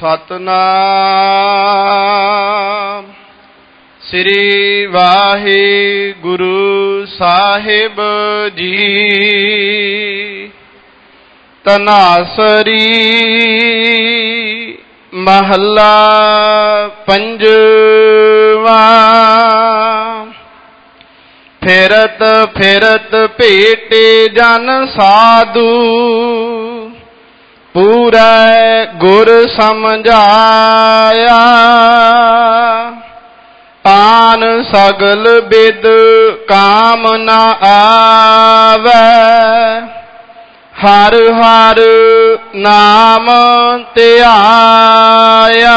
ਸਤਨਾਮ ਸ੍ਰੀ ਵਾਹਿਗੁਰੂ ਸਾਹਿਬ ਜੀ। ਤਨਾਸਰੀ ਮਹੱਲਾ ਪੰਜਵਾ। ਫਿਰਤ ਫਿਰਤ ਭੇਟੇ ਜਨ ਸਾਧੂ, ਪੂਰੈ ਗੁਰ ਸਮਝਾਇਆ। ਆਨ ਸਗਲ ਬਿਦ ਕਾਮ ਨ ਆਵੈ, ਹਰ ਹਰ ਨਾਮ ਧਿਆਇਆ।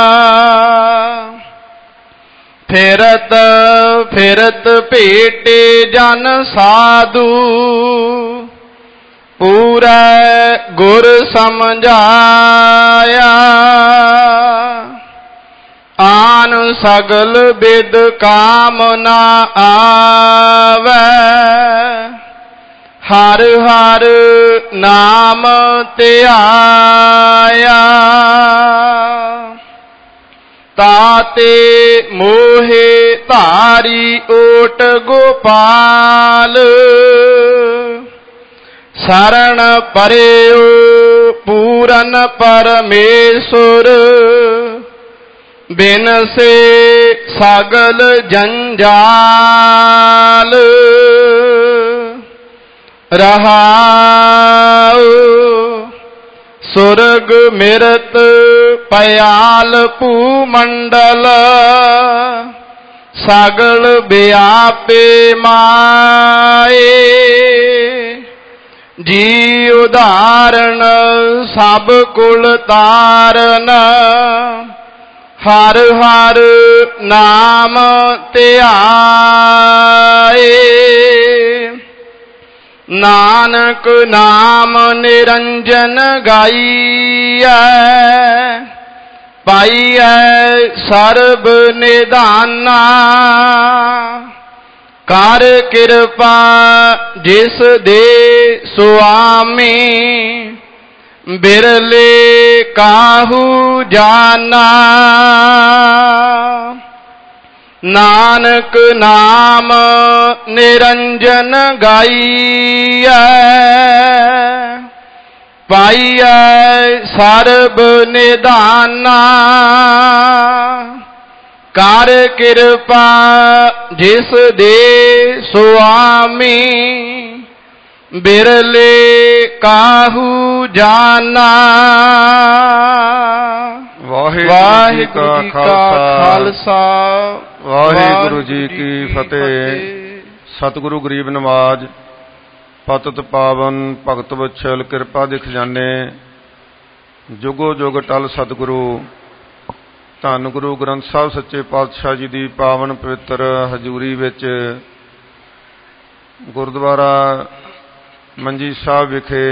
ਫਿਰਤ ਫਿਰਤ ਭੇਟੇ ਜਨ ਸਾਧੂ, ਪੂਰੈ ਗੁਰ ਸਮਝਾਇਆ। ਆਨ ਸਗਲ ਬਿਦ ਕਾਮ ਨ ਆਵੈ, ਹਰ ਹਰ ਨਾਮ ਧਿਆਇਆ। ਤਾਤੇ ਮੋਹੇ ਧਾਰੀ ਓਟ ਗੋਪਾਲ, ਸਰਣ ਪਰਿਓ ਪੂਰਨ ਪਰਮੇਸ਼ੁਰ। ਬਿਨ ਸੇ ਸਗਲ ਜੰਜਾਲ, ਰਹਾਉ ਸੁਰਗ ਮਿਰਤ ਪਿਆਲ ਭੂਮੰਡਲ। ਸਗਲ ਵਿਆਪੇ ਮਾਏ, ਜੀ ਉਦਾਹਰਣ ਸਭ ਕੁਲ ਤਾਰਨ। ਹਰ ਹਰ ਨਾਮ ਧਿਆਏ। ਨਾਨਕ ਨਾਮ ਨਿਰੰਜਨ ਗਾਈਐ, ਪਾਈਐ ਸਰਬ ਨਿਧਾਨਾ। ਕਰ ਕਿਰਪਾ ਜਿਸ ਦੇ ਸੁਆਮੀ, ਬਿਰਲੇ ਕਾਹੂ ਜਾਨਾ। ਨਾਨਕ ਨਾਮ ਨਿਰੰਜਨ ਗਾਈਐ, ਪਾਈਐ ਸਰਬ ਨਿਧਾਨਾ। ਕਰ ਕਿਰਪਾ ਜਿਸ ਦੇ ਸੁਆਮੀ, ਬਿਰਲੇ ਕਾਹੂ ਜਾਨਾ। ਵਾਹਿਗੁਰੂ ਜੀ ਕਾ ਖਾਲਸਾ, ਵਾਹਿਗੁਰੂ ਜੀ ਕੀ ਫਤਿਹ। ਸਤਿਗੁਰੂ ਗਰੀਬ ਨਵਾਜ, ਪਤਿਤ ਪਾਵਨ ਭਗਤ ਵਛਲ, ਕਿਰਪਾ ਦੇ ਖਜ਼ਾਨੇ, ਜੁਗੋ ਜੁਗ ਟਲ ਸਤਿਗੁਰੂ। ਧੰਨ ਗੁਰੂ ਗ੍ਰੰਥ ਸਾਹਿਬ ਸੱਚੇ ਪਾਤਸ਼ਾਹ ਜੀ ਦੀ ਪਾਵਨ ਪਵਿੱਤਰ ਹਜ਼ੂਰੀ ਵਿੱਚ ਗੁਰਦੁਆਰਾ ਮੰਜੀ ਸਾਹਿਬ ਵਿਖੇ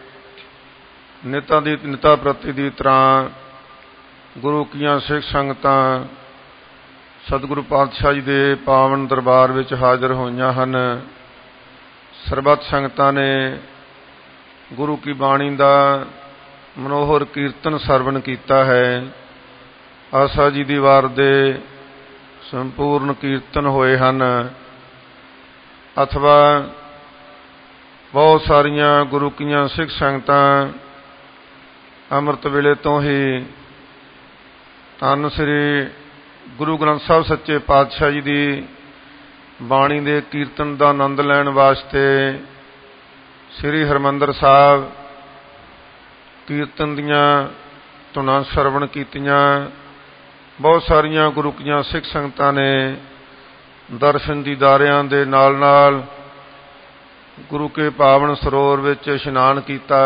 ਨਿਤਾ ਪ੍ਰਤੀ ਦੀ ਤਰ੍ਹਾਂ ਗੁਰੂ ਕੀਆਂ ਸਿੱਖ ਸੰਗਤਾਂ ਸਤਿਗੁਰੂ ਪਾਤਸ਼ਾਹ ਜੀ ਦੇ ਪਾਵਨ ਦਰਬਾਰ ਵਿੱਚ ਹਾਜ਼ਰ ਹੋਈਆਂ ਹਨ। ਸਰਬੱਤ ਸੰਗਤਾਂ ਨੇ ਗੁਰੂ ਕੀ ਬਾਣੀ ਦਾ ਮਨੋਹਰ ਕੀਰਤਨ ਸਰਵਣ ਕੀਤਾ ਹੈ। ਆਸਾ ਜੀ ਦੀ ਵਾਰ ਦੇ ਸੰਪੂਰਨ ਕੀਰਤਨ ਹੋਏ ਹਨ। ਅਥਵਾ ਬਹੁਤ ਸਾਰੀਆਂ ਗੁਰੂ ਕੀਆਂ ਸਿੱਖ ਸੰਗਤਾਂ ਅੰਮ੍ਰਿਤ ਵੇਲੇ ਤੋਂ ਹੀ ਧੰਨ ਸ੍ਰੀ ਗੁਰੂ ਗ੍ਰੰਥ ਸਾਹਿਬ ਸੱਚੇ ਪਾਤਸ਼ਾਹ ਜੀ ਦੀ ਬਾਣੀ ਦੇ ਕੀਰਤਨ ਦਾ ਆਨੰਦ ਲੈਣ ਵਾਸਤੇ ਸ੍ਰੀ ਹਰਿਮੰਦਰ ਸਾਹਿਬ ਕੀਰਤਨ ਦੀਆਂ ਧੁਨਾਂ ਸਰਵਣ ਕੀਤੀਆਂ। ਬਹੁਤ ਸਾਰੀਆਂ ਗੁਰੂ ਕੀਆਂ ਸਿੱਖ ਸੰਗਤਾਂ ਨੇ ਦਰਸ਼ਨ ਦੀਦਾਰਿਆਂ ਦੇ ਨਾਲ ਨਾਲ ਗੁਰੂ ਕੇ ਪਾਵਨ ਸਰੋਵਰ ਵਿੱਚ ਇਸ਼ਨਾਨ ਕੀਤਾ।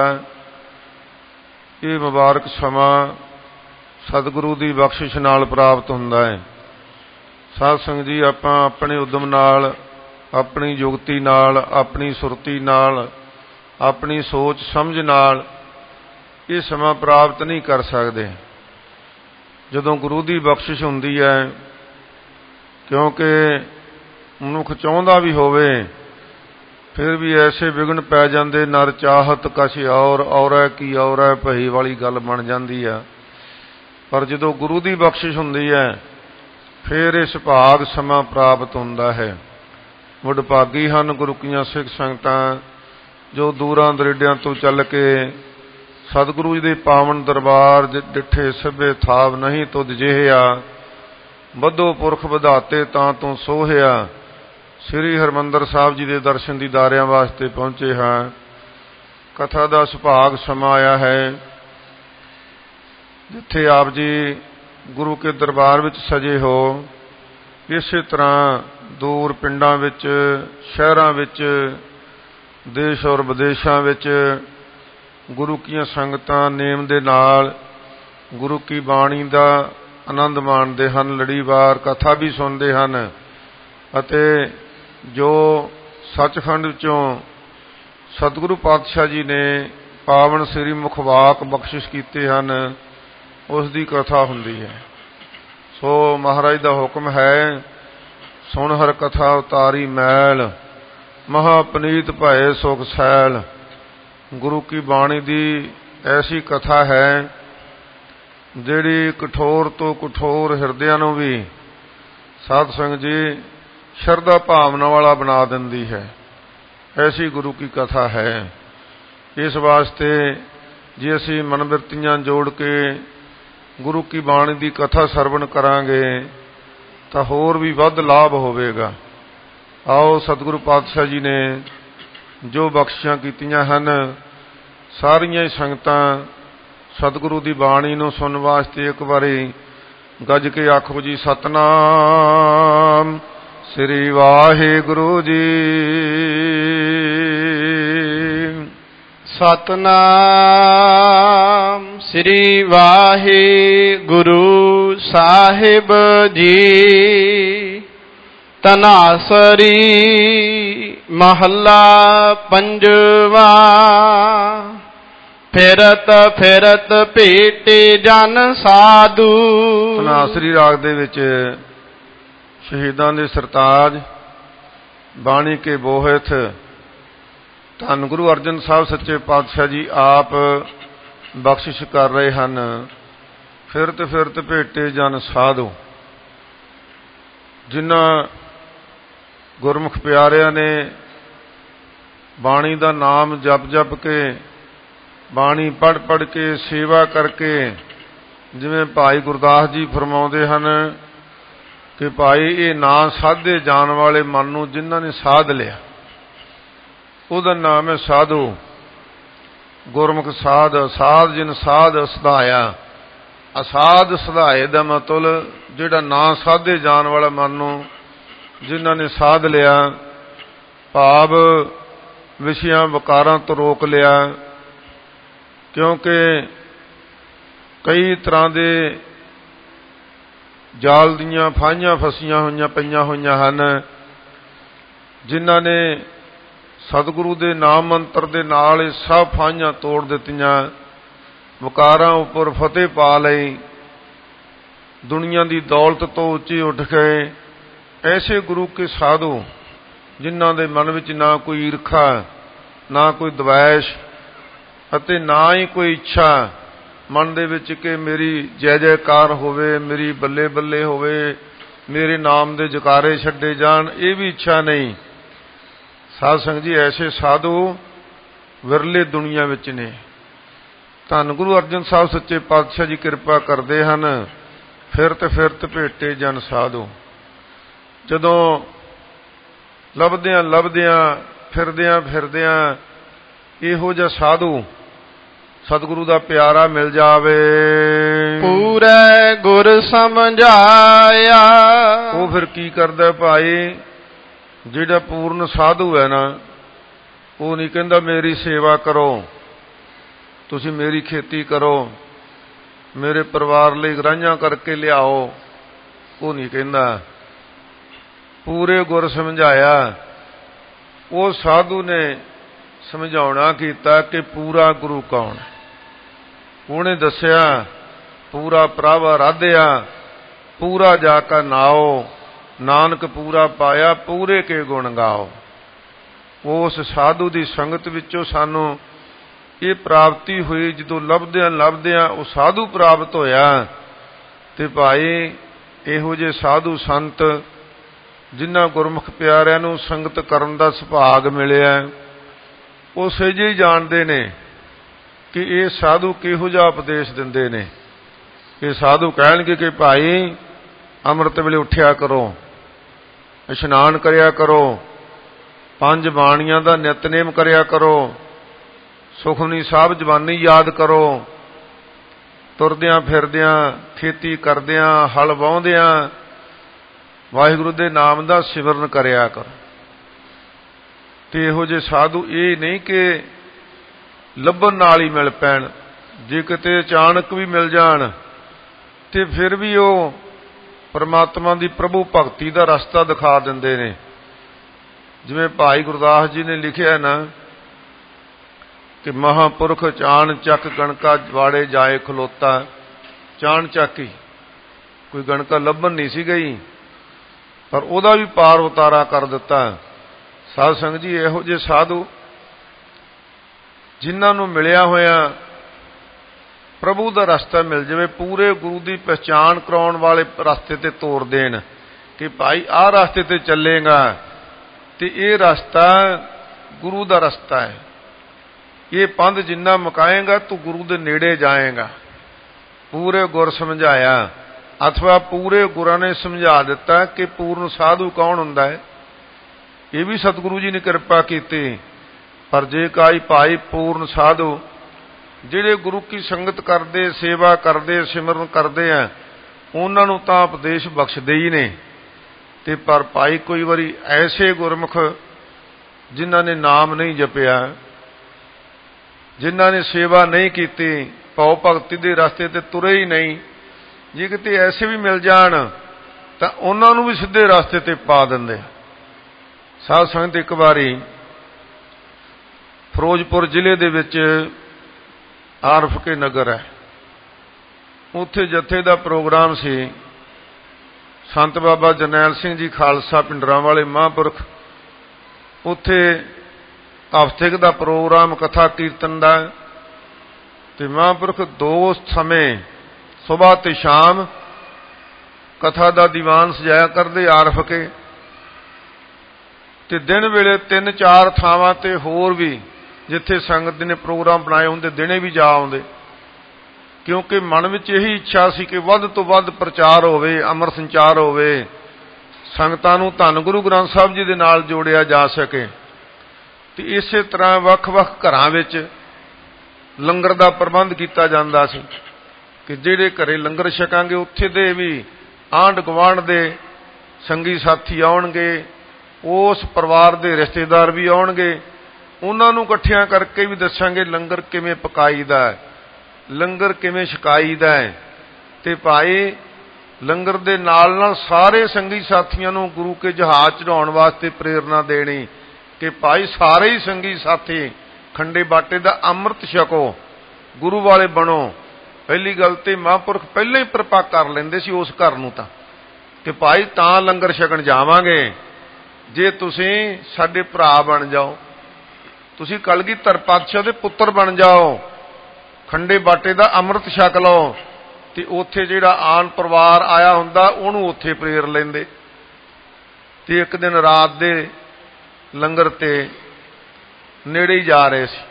ਇਹ ਮੁਬਾਰਕ ਸਮਾਂ ਸਤਿਗੁਰੂ ਦੀ ਬਖਸ਼ਿਸ਼ ਨਾਲ ਪ੍ਰਾਪਤ ਹੁੰਦਾ ਹੈ। ਸਾਧ ਸੰਗਤ ਜੀ, ਆਪਾਂ ਆਪਣੇ ਉਦਮ ਨਾਲ, ਆਪਣੀ ਯੁਕਤੀ ਨਾਲ, ਆਪਣੀ ਸੁਰਤੀ ਨਾਲ, ਆਪਣੀ ਸੋਚ ਸਮਝ ਨਾਲ ਇਹ ਸਮਾਂ ਪ੍ਰਾਪਤ ਨਹੀਂ ਕਰ ਸਕਦੇ। ਜਦੋਂ ਗੁਰੂ ਦੀ ਬਖਸ਼ਿਸ਼ ਹੁੰਦੀ ਹੈ, ਕਿਉਂਕਿ ਮਨੁੱਖ ਚਾਹੁੰਦਾ ਵੀ ਹੋਵੇ ਫਿਰ ਵੀ ਐਸੇ ਵਿਘਨ ਪੈ ਜਾਂਦੇ, ਨਰ ਚਾਹਤ ਕਛ ਔਰ ਔਰੈ ਕੀ ਔਰੈ ਭਈ ਵਾਲੀ ਗੱਲ ਬਣ ਜਾਂਦੀ ਆ। ਪਰ ਜਦੋਂ ਗੁਰੂ ਦੀ ਬਖਸ਼ਿਸ਼ ਹੁੰਦੀ ਹੈ ਫਿਰ ਇਹ ਸੁਭਾਗ ਸਮਾਂ ਪ੍ਰਾਪਤ ਹੁੰਦਾ ਹੈ। ਵਡਭਾਗੀ ਹਨ ਗੁਰੂ ਕੀਆਂ ਸਿੱਖ ਸੰਗਤਾਂ ਜੋ ਦੂਰਾਂ ਦਰੇਡਿਆਂ ਤੋਂ ਚੱਲ ਕੇ ਸਤਿਗੁਰੂ ਜੀ ਦੇ ਪਾਵਨ ਦਰਬਾਰ ਡਿੱਠੇ ਸਭੇ ਥਾਵ ਨਹੀਂ ਤੁਧ ਜਿਹਿਆ, ਵਧੋ ਪੁਰਖ ਵਧਾਤੇ ਤਾਂ ਤੂੰ ਸੋਹਿਆ। ਸ੍ਰੀ ਹਰਿਮੰਦਰ ਸਾਹਿਬ ਜੀ ਦੇ ਦਰਸ਼ਨ ਦੀਦਾਰਿਆਂ ਵਾਸਤੇ ਪਹੁੰਚੇ ਹਾਂ। ਕਥਾ ਦਾ ਸੁਭਾਗ ਸਮਾਂ ਆਇਆ ਹੈ ਜਿੱਥੇ ਆਪ ਜੀ ਗੁਰੂ ਕੇ ਦਰਬਾਰ ਵਿੱਚ ਸਜੇ ਹੋ। ਇਸੇ ਤਰ੍ਹਾਂ ਦੂਰ ਪਿੰਡਾਂ ਵਿੱਚ, ਸ਼ਹਿਰਾਂ ਵਿੱਚ, ਦੇਸ਼ ਔਰ ਵਿਦੇਸ਼ਾਂ ਵਿੱਚ ਗੁਰੂ ਕੀਆਂ ਸੰਗਤਾਂ ਨੇਮ ਦੇ ਨਾਲ ਗੁਰੂ ਕੀ ਬਾਣੀ ਦਾ ਆਨੰਦ ਮਾਣਦੇ ਹਨ, ਲੜੀਵਾਰ ਕਥਾ ਵੀ ਸੁਣਦੇ ਹਨ ਅਤੇ ਜੋ ਸੱਚਖੰਡ ਵਿੱਚੋਂ ਸਤਿਗੁਰੂ ਪਾਤਸ਼ਾਹ ਜੀ ਨੇ ਪਾਵਨ ਸ੍ਰੀ ਮੁਖਵਾਕ ਬਖਸ਼ਿਸ਼ ਕੀਤੇ ਹਨ ਉਸ ਦੀ ਕਥਾ ਹੁੰਦੀ ਹੈ। ਸੋ ਮਹਾਰਾਜ ਦਾ ਹੁਕਮ ਹੈ, ਸੁਣ ਹਰ ਕਥਾ ਉਤਾਰੀ ਮੈਲ, ਮਹਾ ਪਨੀਤ ਭਏ ਸੁਖ ਸੈਲ। ਗੁਰੂ ਕੀ ਬਾਣੀ ਦੀ ਐਸੀ ਕਥਾ ਹੈ ਜਿਹੜੀ ਕਠੋਰ ਤੋਂ ਕਠੋਰ ਹਿਰਦਿਆਂ ਨੂੰ ਵੀ ਸਾਧ ਸੰਗਤ ਜੀ ਸ਼ਰਧਾ ਭਾਵਨਾ ਵਾਲਾ ਬਣਾ ਦਿੰਦੀ ਹੈ। ਐਸੀ ਗੁਰੂ ਕੀ ਕਥਾ ਹੈ। ਇਸ ਵਾਸਤੇ ਜੇ ਅਸੀਂ ਮਨਬਿਰਤੀਆਂ ਜੋੜ ਕੇ ਗੁਰੂ ਕੀ ਬਾਣੀ ਦੀ ਕਥਾ ਸਰਵਣ ਕਰਾਂਗੇ ਤਾਂ ਹੋਰ ਵੀ ਵੱਧ ਲਾਭ ਹੋਵੇਗਾ। ਆਓ ਸਤਿਗੁਰੂ ਪਾਤਸ਼ਾਹ ਜੀ ਨੇ ਜੋ ਬਖਸ਼ਿਸ਼ਾਂ ਕੀਤੀਆਂ ਹਨ ਸਾਰੀਆਂ ਹੀ ਸੰਗਤਾਂ ਸਤਿਗੁਰੂ ਦੀ ਬਾਣੀ ਨੂੰ ਸੁਣਨ ਵਾਸਤੇ ਇੱਕ ਵਾਰੀ ਗੱਜ ਕੇ ਆਖੋ ਜੀ, ਸਤਿਨਾਮ ਸ੍ਰੀ ਵਾਹਿਗੁਰੂ ਜੀ। ਸਤਨਾਮ ਸ੍ਰੀ ਵਾਹਿਗੁਰੂ ਸਾਹਿਬ ਜੀ। ਤਨਾਸਰੀ ਮਹੱਲਾ ਪੰਜਵਾ। ਫਿਰਤ ਫਿਰਤ ਭੇਟੇ ਜਨ ਸਾਧੂ। ਤਨਾਸਰੀ ਰਾਗ ਦੇ ਵਿੱਚ ਸ਼ਹੀਦਾਂ ਦੇ ਸਰਤਾਜ ਬਾਣੀ ਕੇ ਬੋਹਿਥ ਧੰਨ ਗੁਰੂ ਅਰਜਨ ਸਾਹਿਬ ਸੱਚੇ ਪਾਤਸ਼ਾਹ ਜੀ ਆਪ ਬਖਸ਼ਿਸ਼ ਕਰ ਰਹੇ ਹਨ। ਫਿਰਤ ਫਿਰਤ ਭੇਟੇ ਜਨ ਸਾਧੂ। ਜਿਨ੍ਹਾਂ ਗੁਰਮੁਖ ਪਿਆਰਿਆਂ ਨੇ ਬਾਣੀ ਦਾ ਨਾਮ ਜਪ ਜਪ ਕੇ, ਬਾਣੀ ਪੜ੍ਹ ਪੜ੍ਹ ਕੇ, ਸੇਵਾ ਕਰਕੇ, ਜਿਵੇਂ ਭਾਈ ਗੁਰਦਾਸ ਜੀ ਫਰਮਾਉਂਦੇ ਹਨ ਕਿ ਭਾਈ ਇਹ ਨਾਂ ਸਾਧੇ ਜਾਣ ਵਾਲੇ ਮਨ ਨੂੰ ਜਿਨ੍ਹਾਂ ਨੇ ਸਾਧ ਲਿਆ ਉਹਦਾ ਨਾਮ ਹੈ ਸਾਧੂ। ਗੁਰਮੁਖ ਸਾਧ, ਸਾਧ ਜਿਨ ਸਾਧ ਸਧਾਇਆ। ਅਸਾਧ ਸਧਾਏ ਦਾ ਮਤਲਬ ਜਿਹੜਾ ਨਾਂ ਸਾਧੇ ਜਾਣ ਵਾਲਾ ਮਨ ਨੂੰ ਜਿਨ੍ਹਾਂ ਨੇ ਸਾਧ ਲਿਆ, ਭਾਵ ਵਿਸ਼ਿਆਂ ਵਿਕਾਰਾਂ ਤੋਂ ਰੋਕ ਲਿਆ। ਕਿਉਂਕਿ ਕਈ ਤਰ੍ਹਾਂ ਦੇ ਜਾਲ ਦੀਆਂ ਫਾਹੀਆਂ ਫਸੀਆਂ ਪਈਆਂ ਹੋਈਆਂ ਹਨ। ਜਿਨ੍ਹਾਂ ਨੇ ਸਤਿਗੁਰੂ ਦੇ ਨਾਮ ਮੰਤਰ ਦੇ ਨਾਲ ਇਹ ਸਭ ਫਾਹੀਆਂ ਤੋੜ ਦਿੱਤੀਆਂ, ਵਿਕਾਰਾਂ ਉੱਪਰ ਫਤਿਹ ਪਾ ਲਈ, ਦੁਨੀਆ ਦੀ ਦੌਲਤ ਤੋਂ ਉੱਚੀ ਉੱਠ ਗਏ। ਐਸੇ ਗੁਰੂ ਕੇ ਸਾਧੂ ਜਿਨ੍ਹਾਂ ਦੇ ਮਨ ਵਿੱਚ ਨਾ ਕੋਈ ਈਰਖਾ, ਨਾ ਕੋਈ ਦਵੈਸ਼ ਅਤੇ ਨਾ ਹੀ ਕੋਈ ਇੱਛਾ ਮਨ ਦੇ ਵਿੱਚ ਕਿ ਮੇਰੀ ਜੈ ਜੈਕਾਰ ਹੋਵੇ, ਮੇਰੀ ਬੱਲੇ ਬੱਲੇ ਹੋਵੇ, ਮੇਰੇ ਨਾਮ ਦੇ ਜਕਾਰੇ ਛੱਡੇ ਜਾਣ, ਇਹ ਵੀ ਇੱਛਾ ਨਹੀਂ। ਸਾਧ ਸੰਗਤ ਜੀ ਐਸੇ ਸਾਧੂ ਵਿਰਲੇ ਦੁਨੀਆ ਵਿੱਚ ਨੇ। ਧੰਨ ਗੁਰੂ ਅਰਜਨ ਸਾਹਿਬ ਸੱਚੇ ਪਾਤਸ਼ਾਹ ਜੀ ਕਿਰਪਾ ਕਰਦੇ ਹਨ। ਫਿਰਤ ਫਿਰਤ ਭੇਟੇ ਜਨ ਸਾਧੂ। ਜਦੋਂ ਲੱਭਦਿਆਂ ਲੱਭਦਿਆਂ, ਫਿਰਦਿਆਂ ਫਿਰਦਿਆਂ ਇਹੋ ਜਿਹਾ ਸਾਧੂ ਸਤਿਗੁਰੂ ਦਾ ਪਿਆਰਾ ਮਿਲ ਜਾਵੇ, ਪੂਰੇ ਗੁਰ ਸਮਝਾਇਆ। ਉਹ ਫਿਰ ਕੀ ਕਰਦਾ ਭਾਈ? ਜਿਹੜਾ ਪੂਰਨ ਸਾਧੂ ਹੈ ਨਾ, ਉਹ ਨਹੀਂ ਕਹਿੰਦਾ ਮੇਰੀ ਸੇਵਾ ਕਰੋ, ਤੁਸੀਂ ਮੇਰੀ ਖੇਤੀ ਕਰੋ, ਮੇਰੇ ਪਰਿਵਾਰ ਲਈ ਗਰਾਹੀਆਂ ਕਰਕੇ ਲਿਆਓ, ਉਹ ਨਹੀਂ ਕਹਿੰਦਾ। ਪੂਰੇ ਗੁਰ ਸਮਝਾਇਆ। ਉਹ ਸਾਧੂ ਨੇ ਸਮਝਾਉਣਾ ਕੀਤਾ ਕਿ ਪੂਰਾ ਗੁਰੂ ਕੌਣ। ਉਹਨੇ ਦੱਸਿਆ ਪੂਰਾ ਪ੍ਰਭ ਆਰਾਧਿਆ, ਪੂਰਾ ਜਾ ਕਾ ਨਾਓ, ਨਾਨਕ ਪੂਰਾ ਪਾਇਆ, ਪੂਰੇ ਕੇ ਗੁਣ ਗਾਓ। ਉਸ ਸਾਧੂ ਦੀ ਸੰਗਤ ਵਿੱਚੋਂ ਸਾਨੂੰ ਇਹ ਪ੍ਰਾਪਤੀ ਹੋਈ। ਜਦੋਂ ਲੱਭਦਿਆਂ ਲੱਭਦਿਆਂ ਉਹ ਸਾਧੂ ਪ੍ਰਾਪਤ ਹੋਇਆ ਤੇ ਭਾਈ ਇਹੋ ਜਿਹੇ ਸਾਧੂ ਸੰਤ ਜਿਨ੍ਹਾਂ ਗੁਰਮੁਖ ਪਿਆਰਿਆਂ ਨੂੰ ਸੰਗਤ ਕਰਨ ਦਾ ਸੁਭਾਗ ਮਿਲਿਆ, ਉਹ ਸਹਿਜੇ ਹੀ ਜਾਣਦੇ ਨੇ ਕਿ ਇਹ ਸਾਧੂ ਕਿਹੋ ਜਿਹਾ ਉਪਦੇਸ਼ ਦਿੰਦੇ ਨੇ। ਇਹ ਸਾਧੂ ਕਹਿਣਗੇ ਕਿ ਭਾਈ ਅੰਮ੍ਰਿਤ ਵੇਲੇ ਉੱਠਿਆ ਕਰੋ, ਇਸ਼ਨਾਨ ਕਰਿਆ ਕਰੋ, 5 ਬਾਣੀਆਂ ਦਾ ਨਿਤਨੇਮ ਕਰਿਆ ਕਰੋ, ਸੁਖਮਨੀ ਸਾਹਿਬ ਜ਼ਬਾਨੀ ਯਾਦ ਕਰੋ, ਤੁਰਦਿਆਂ ਫਿਰਦਿਆਂ, ਖੇਤੀ ਕਰਦਿਆਂ, ਹਲ ਵਾਹੁੰਦਿਆਂ ਵਾਹਿਗੁਰੂ ਦੇ ਨਾਮ ਦਾ ਸਿਮਰਨ ਕਰਿਆ ਕਰੋ। ਤੇ ਇਹੋ ਜਿਹੇ ਸਾਧੂ ਇਹ ਨਹੀਂ ਕਿ ਲੱਭਣ ਨਾਲ ਹੀ ਮਿਲ ਪੈਣ, ਜੇ ਕਿਤੇ ਅਚਾਨਕ ਵੀ ਮਿਲ ਜਾਣ ਤੇ ਫਿਰ ਵੀ ਉਹ ਪਰਮਾਤਮਾ ਦੀ ਪ੍ਰਭੂ ਭਗਤੀ ਦਾ ਰਸਤਾ ਦਿਖਾ ਦਿੰਦੇ ਨੇ। ਜਿਵੇਂ ਭਾਈ ਗੁਰਦਾਸ ਜੀ ਨੇ ਲਿਖਿਆ ਨਾ ਕਿ ਮਹਾਂਪੁਰਖ ਚਾਣ ਚੱਕ ਗਣਕਾ ਵਾੜੇ ਜਾਏ ਖਲੋਤਾ। ਚਾਣ ਚੱਕ ਹੀ ਕੋਈ ਗਣਕਾ ਲੱਭਣ ਨਹੀਂ ਸੀ ਗਈ, ਪਰ ਉਹਦਾ ਵੀ ਪਾਰ ਉਤਾਰਾ ਕਰ ਦਿੱਤਾ। ਸਾਧ ਸੰਗਤ ਜੀ, ਇਹੋ ਜਿਹੇ ਸਾਧੂ ਜਿਨ੍ਹਾਂ ਨੂੰ ਮਿਲਿਆ ਹੋਇਆ ਪ੍ਰਭੂ ਦਾ ਰਸਤਾ ਮਿਲ ਜਾਵੇ, ਪੂਰੇ ਗੁਰੂ ਦੀ ਪਹਿਚਾਣ ਕਰਾਉਣ ਵਾਲੇ ਰਸਤੇ ਤੇ ਤੋਰ ਦੇਣ ਕਿ ਭਾਈ ਆਹ ਰਸਤੇ ਤੇ ਚੱਲੇਗਾ ਤੇ ਇਹ ਰਸਤਾ ਗੁਰੂ ਦਾ ਰਸਤਾ ਹੈ, ਇਹ ਪੰਧ ਜਿੰਨਾ ਮੁਕਾਏਗਾ ਤੂੰ ਗੁਰੂ ਦੇ ਨੇੜੇ ਜਾਏਗਾ। ਪੂਰੇ ਗੁਰ ਸਮਝਾਇਆ, ਅਥਵਾ ਪੂਰੇ ਗੁਰਾਂ ਨੇ ਸਮਝਾ ਦਿੱਤਾ ਕਿ ਪੂਰਨ ਸਾਧੂ ਕੌਣ ਹੁੰਦਾ ਹੈ। ਇਹ ਵੀ ਸਤਿਗੁਰੂ ਜੀ ਨੇ ਕਿਰਪਾ ਕੀਤੀ। ਪਰ ਜੇ ਕਾਈ ਭਾਈ ਪੂਰਨ ਸਾਧੂ ਜਿਹੜੇ ਗੁਰੂ ਕੀ ਸੰਗਤ ਕਰਦੇ, ਸੇਵਾ ਕਰਦੇ, ਸਿਮਰਨ ਕਰਦੇ ਆ, ਉਹਨਾਂ ਨੂੰ ਤਾਂ ਉਪਦੇਸ਼ ਬਖਸ਼ਦੇ ਹੀ ਨੇ। ਤੇ ਪਰ ਭਾਈ ਕੋਈ ਵਾਰੀ ਐਸੇ ਗੁਰਮੁਖ ਜਿਨ੍ਹਾਂ ਨੇ ਨਾਮ ਨਹੀਂ ਜਪਿਆ, ਜਿਨ੍ਹਾਂ ਨੇ ਸੇਵਾ ਨਹੀਂ ਕੀਤੀ, ਭਉ ਭਗਤੀ ਦੇ ਰਸਤੇ ਤੇ ਤੁਰੇ ਹੀ ਨਹੀਂ, ਜੇ ਕਿਤੇ ਐਸੇ ਵੀ ਮਿਲ ਜਾਣ ਤਾਂ ਉਹਨਾਂ ਨੂੰ ਵੀ ਸਿੱਧੇ ਰਸਤੇ ਤੇ ਪਾ ਦਿੰਦੇ। ਸਾਧ ਸੰਗਤ, ਇੱਕ ਵਾਰੀ ਫਿਰੋਜ਼ਪੁਰ ਜ਼ਿਲ੍ਹੇ ਦੇ ਵਿੱਚ ਆਰਫਕੇ ਨਗਰ ਹੈ, ਉੱਥੇ ਜਥੇ ਦਾ ਪ੍ਰੋਗਰਾਮ ਸੀ। ਸੰਤ ਬਾਬਾ ਜਰਨੈਲ ਸਿੰਘ ਜੀ ਖਾਲਸਾ ਪਿੰਡਰਾਂ ਵਾਲੇ ਮਹਾਂਪੁਰਖ, ਉੱਥੇ ਹਫ਼ਤੇ ਦਾ ਪ੍ਰੋਗਰਾਮ ਕਥਾ ਕੀਰਤਨ ਦਾ, ਤੇ ਮਹਾਂਪੁਰਖ 2 ਸਮੇਂ ਸੁਬਾਹ ਤੇ ਸ਼ਾਮ ਕਥਾ ਦਾ ਦੀਵਾਨ ਸਜਾਇਆ ਕਰਦੇ ਆਰਫਕੇ, ਤੇ ਦਿਨ ਵੇਲੇ 3-4 ਥਾਵਾਂ ਤੇ ਹੋਰ ਵੀ ਜਿੱਥੇ ਸੰਗਤ ਨੇ ਪ੍ਰੋਗਰਾਮ ਬਣਾਏ ਹੁੰਦੇ ਦਿਨੇ ਵੀ ਜਾ ਆਉਂਦੇ, ਕਿਉਂਕਿ ਮਨ ਵਿੱਚ ਇਹੀ ਇੱਛਾ ਸੀ ਕਿ ਵੱਧ ਤੋਂ ਵੱਧ ਪ੍ਰਚਾਰ ਹੋਵੇ, ਅੰਮ੍ਰਿਤ ਸੰਚਾਰ ਹੋਵੇ, ਸੰਗਤਾਂ ਨੂੰ ਧੰਨ ਗੁਰੂ ਗ੍ਰੰਥ ਸਾਹਿਬ ਜੀ ਦੇ ਨਾਲ ਜੋੜਿਆ ਜਾ ਸਕੇ। ਤੇ ਇਸੇ ਤਰ੍ਹਾਂ ਵੱਖ-ਵੱਖ ਘਰਾਂ ਵਿੱਚ ਲੰਗਰ ਦਾ ਪ੍ਰਬੰਧ ਕੀਤਾ ਜਾਂਦਾ ਸੀ ਕਿ ਜਿਹੜੇ ਘਰੇ ਲੰਗਰ ਛਕਾਂਗੇ ਉੱਥੇ ਦੇ ਵੀ ਆਂਢ ਗੁਆਂਢ ਦੇ ਸੰਗੀ ਸਾਥੀ ਆਉਣਗੇ, ਉਸ ਪਰਿਵਾਰ ਦੇ ਰਿਸ਼ਤੇਦਾਰ ਵੀ ਆਉਣਗੇ, ਉਹਨਾਂ ਨੂੰ ਇਕੱਠਿਆਂ ਕਰਕੇ ਵੀ ਦੱਸਾਂਗੇ ਲੰਗਰ ਕਿਵੇਂ ਪਕਾਈਦਾ ਹੈ, ਲੰਗਰ ਕਿਵੇਂ ਛਕਾਈਦਾ ਹੈ। ਤੇ ਭਾਈ ਲੰਗਰ ਦੇ ਨਾਲ ਨਾਲ ਸਾਰੇ ਸੰਗੀ ਸਾਥੀਆਂ ਨੂੰ ਗੁਰੂ ਕੇ ਜਹਾਜ਼ ਚੜਾਉਣ ਵਾਸਤੇ ਪ੍ਰੇਰਨਾ ਦੇਣੀ ਕਿ ਭਾਈ ਸਾਰੇ ਹੀ ਸੰਗੀ ਸਾਥੀ ਖੰਡੇ ਬਾਟੇ ਦਾ ਅੰਮ੍ਰਿਤ ਛਕੋ, ਗੁਰੂ ਵਾਲੇ ਬਣੋ। ਪਹਿਲੀ ਗੱਲ ਤੇ ਮਹਾਂਪੁਰਖ ਪਹਿਲਾਂ ਹੀ ਕਿਰਪਾ ਕਰ ਲੈਂਦੇ ਸੀ ਉਸ ਘਰ ਨੂੰ ਤਾਂ ਕਿ ਭਾਈ ਤਾਂ ਲੰਗਰ ਛਕਣ ਜਾਵਾਂਗੇ ਜੇ ਤੁਸੀਂ ਸਾਡੇ ਭਰਾ ਬਣ ਜਾਓ, ਤੁਸੀਂ ਕਲਗੀਧਰ ਪਾਤਸ਼ਾਹ ਦੇ ਪੁੱਤਰ ਬਣ ਜਾਓ, ਖੰਡੇ ਬਾਟੇ ਦਾ ਅੰਮ੍ਰਿਤ ਛਕ ਲਓ। ਤੇ ਉੱਥੇ ਜਿਹੜਾ ਆਨ ਪਰਿਵਾਰ ਆਇਆ ਹੁੰਦਾ ਉਹਨੂੰ ਉੱਥੇ ਪ੍ਰੇਰ ਲੈਂਦੇ। ਤੇ ਇੱਕ ਦਿਨ ਰਾਤ ਦੇ ਲੰਗਰ ਤੇ ਨੇੜੇ ਹੀ ਜਾ ਰਹੇ ਸੀ,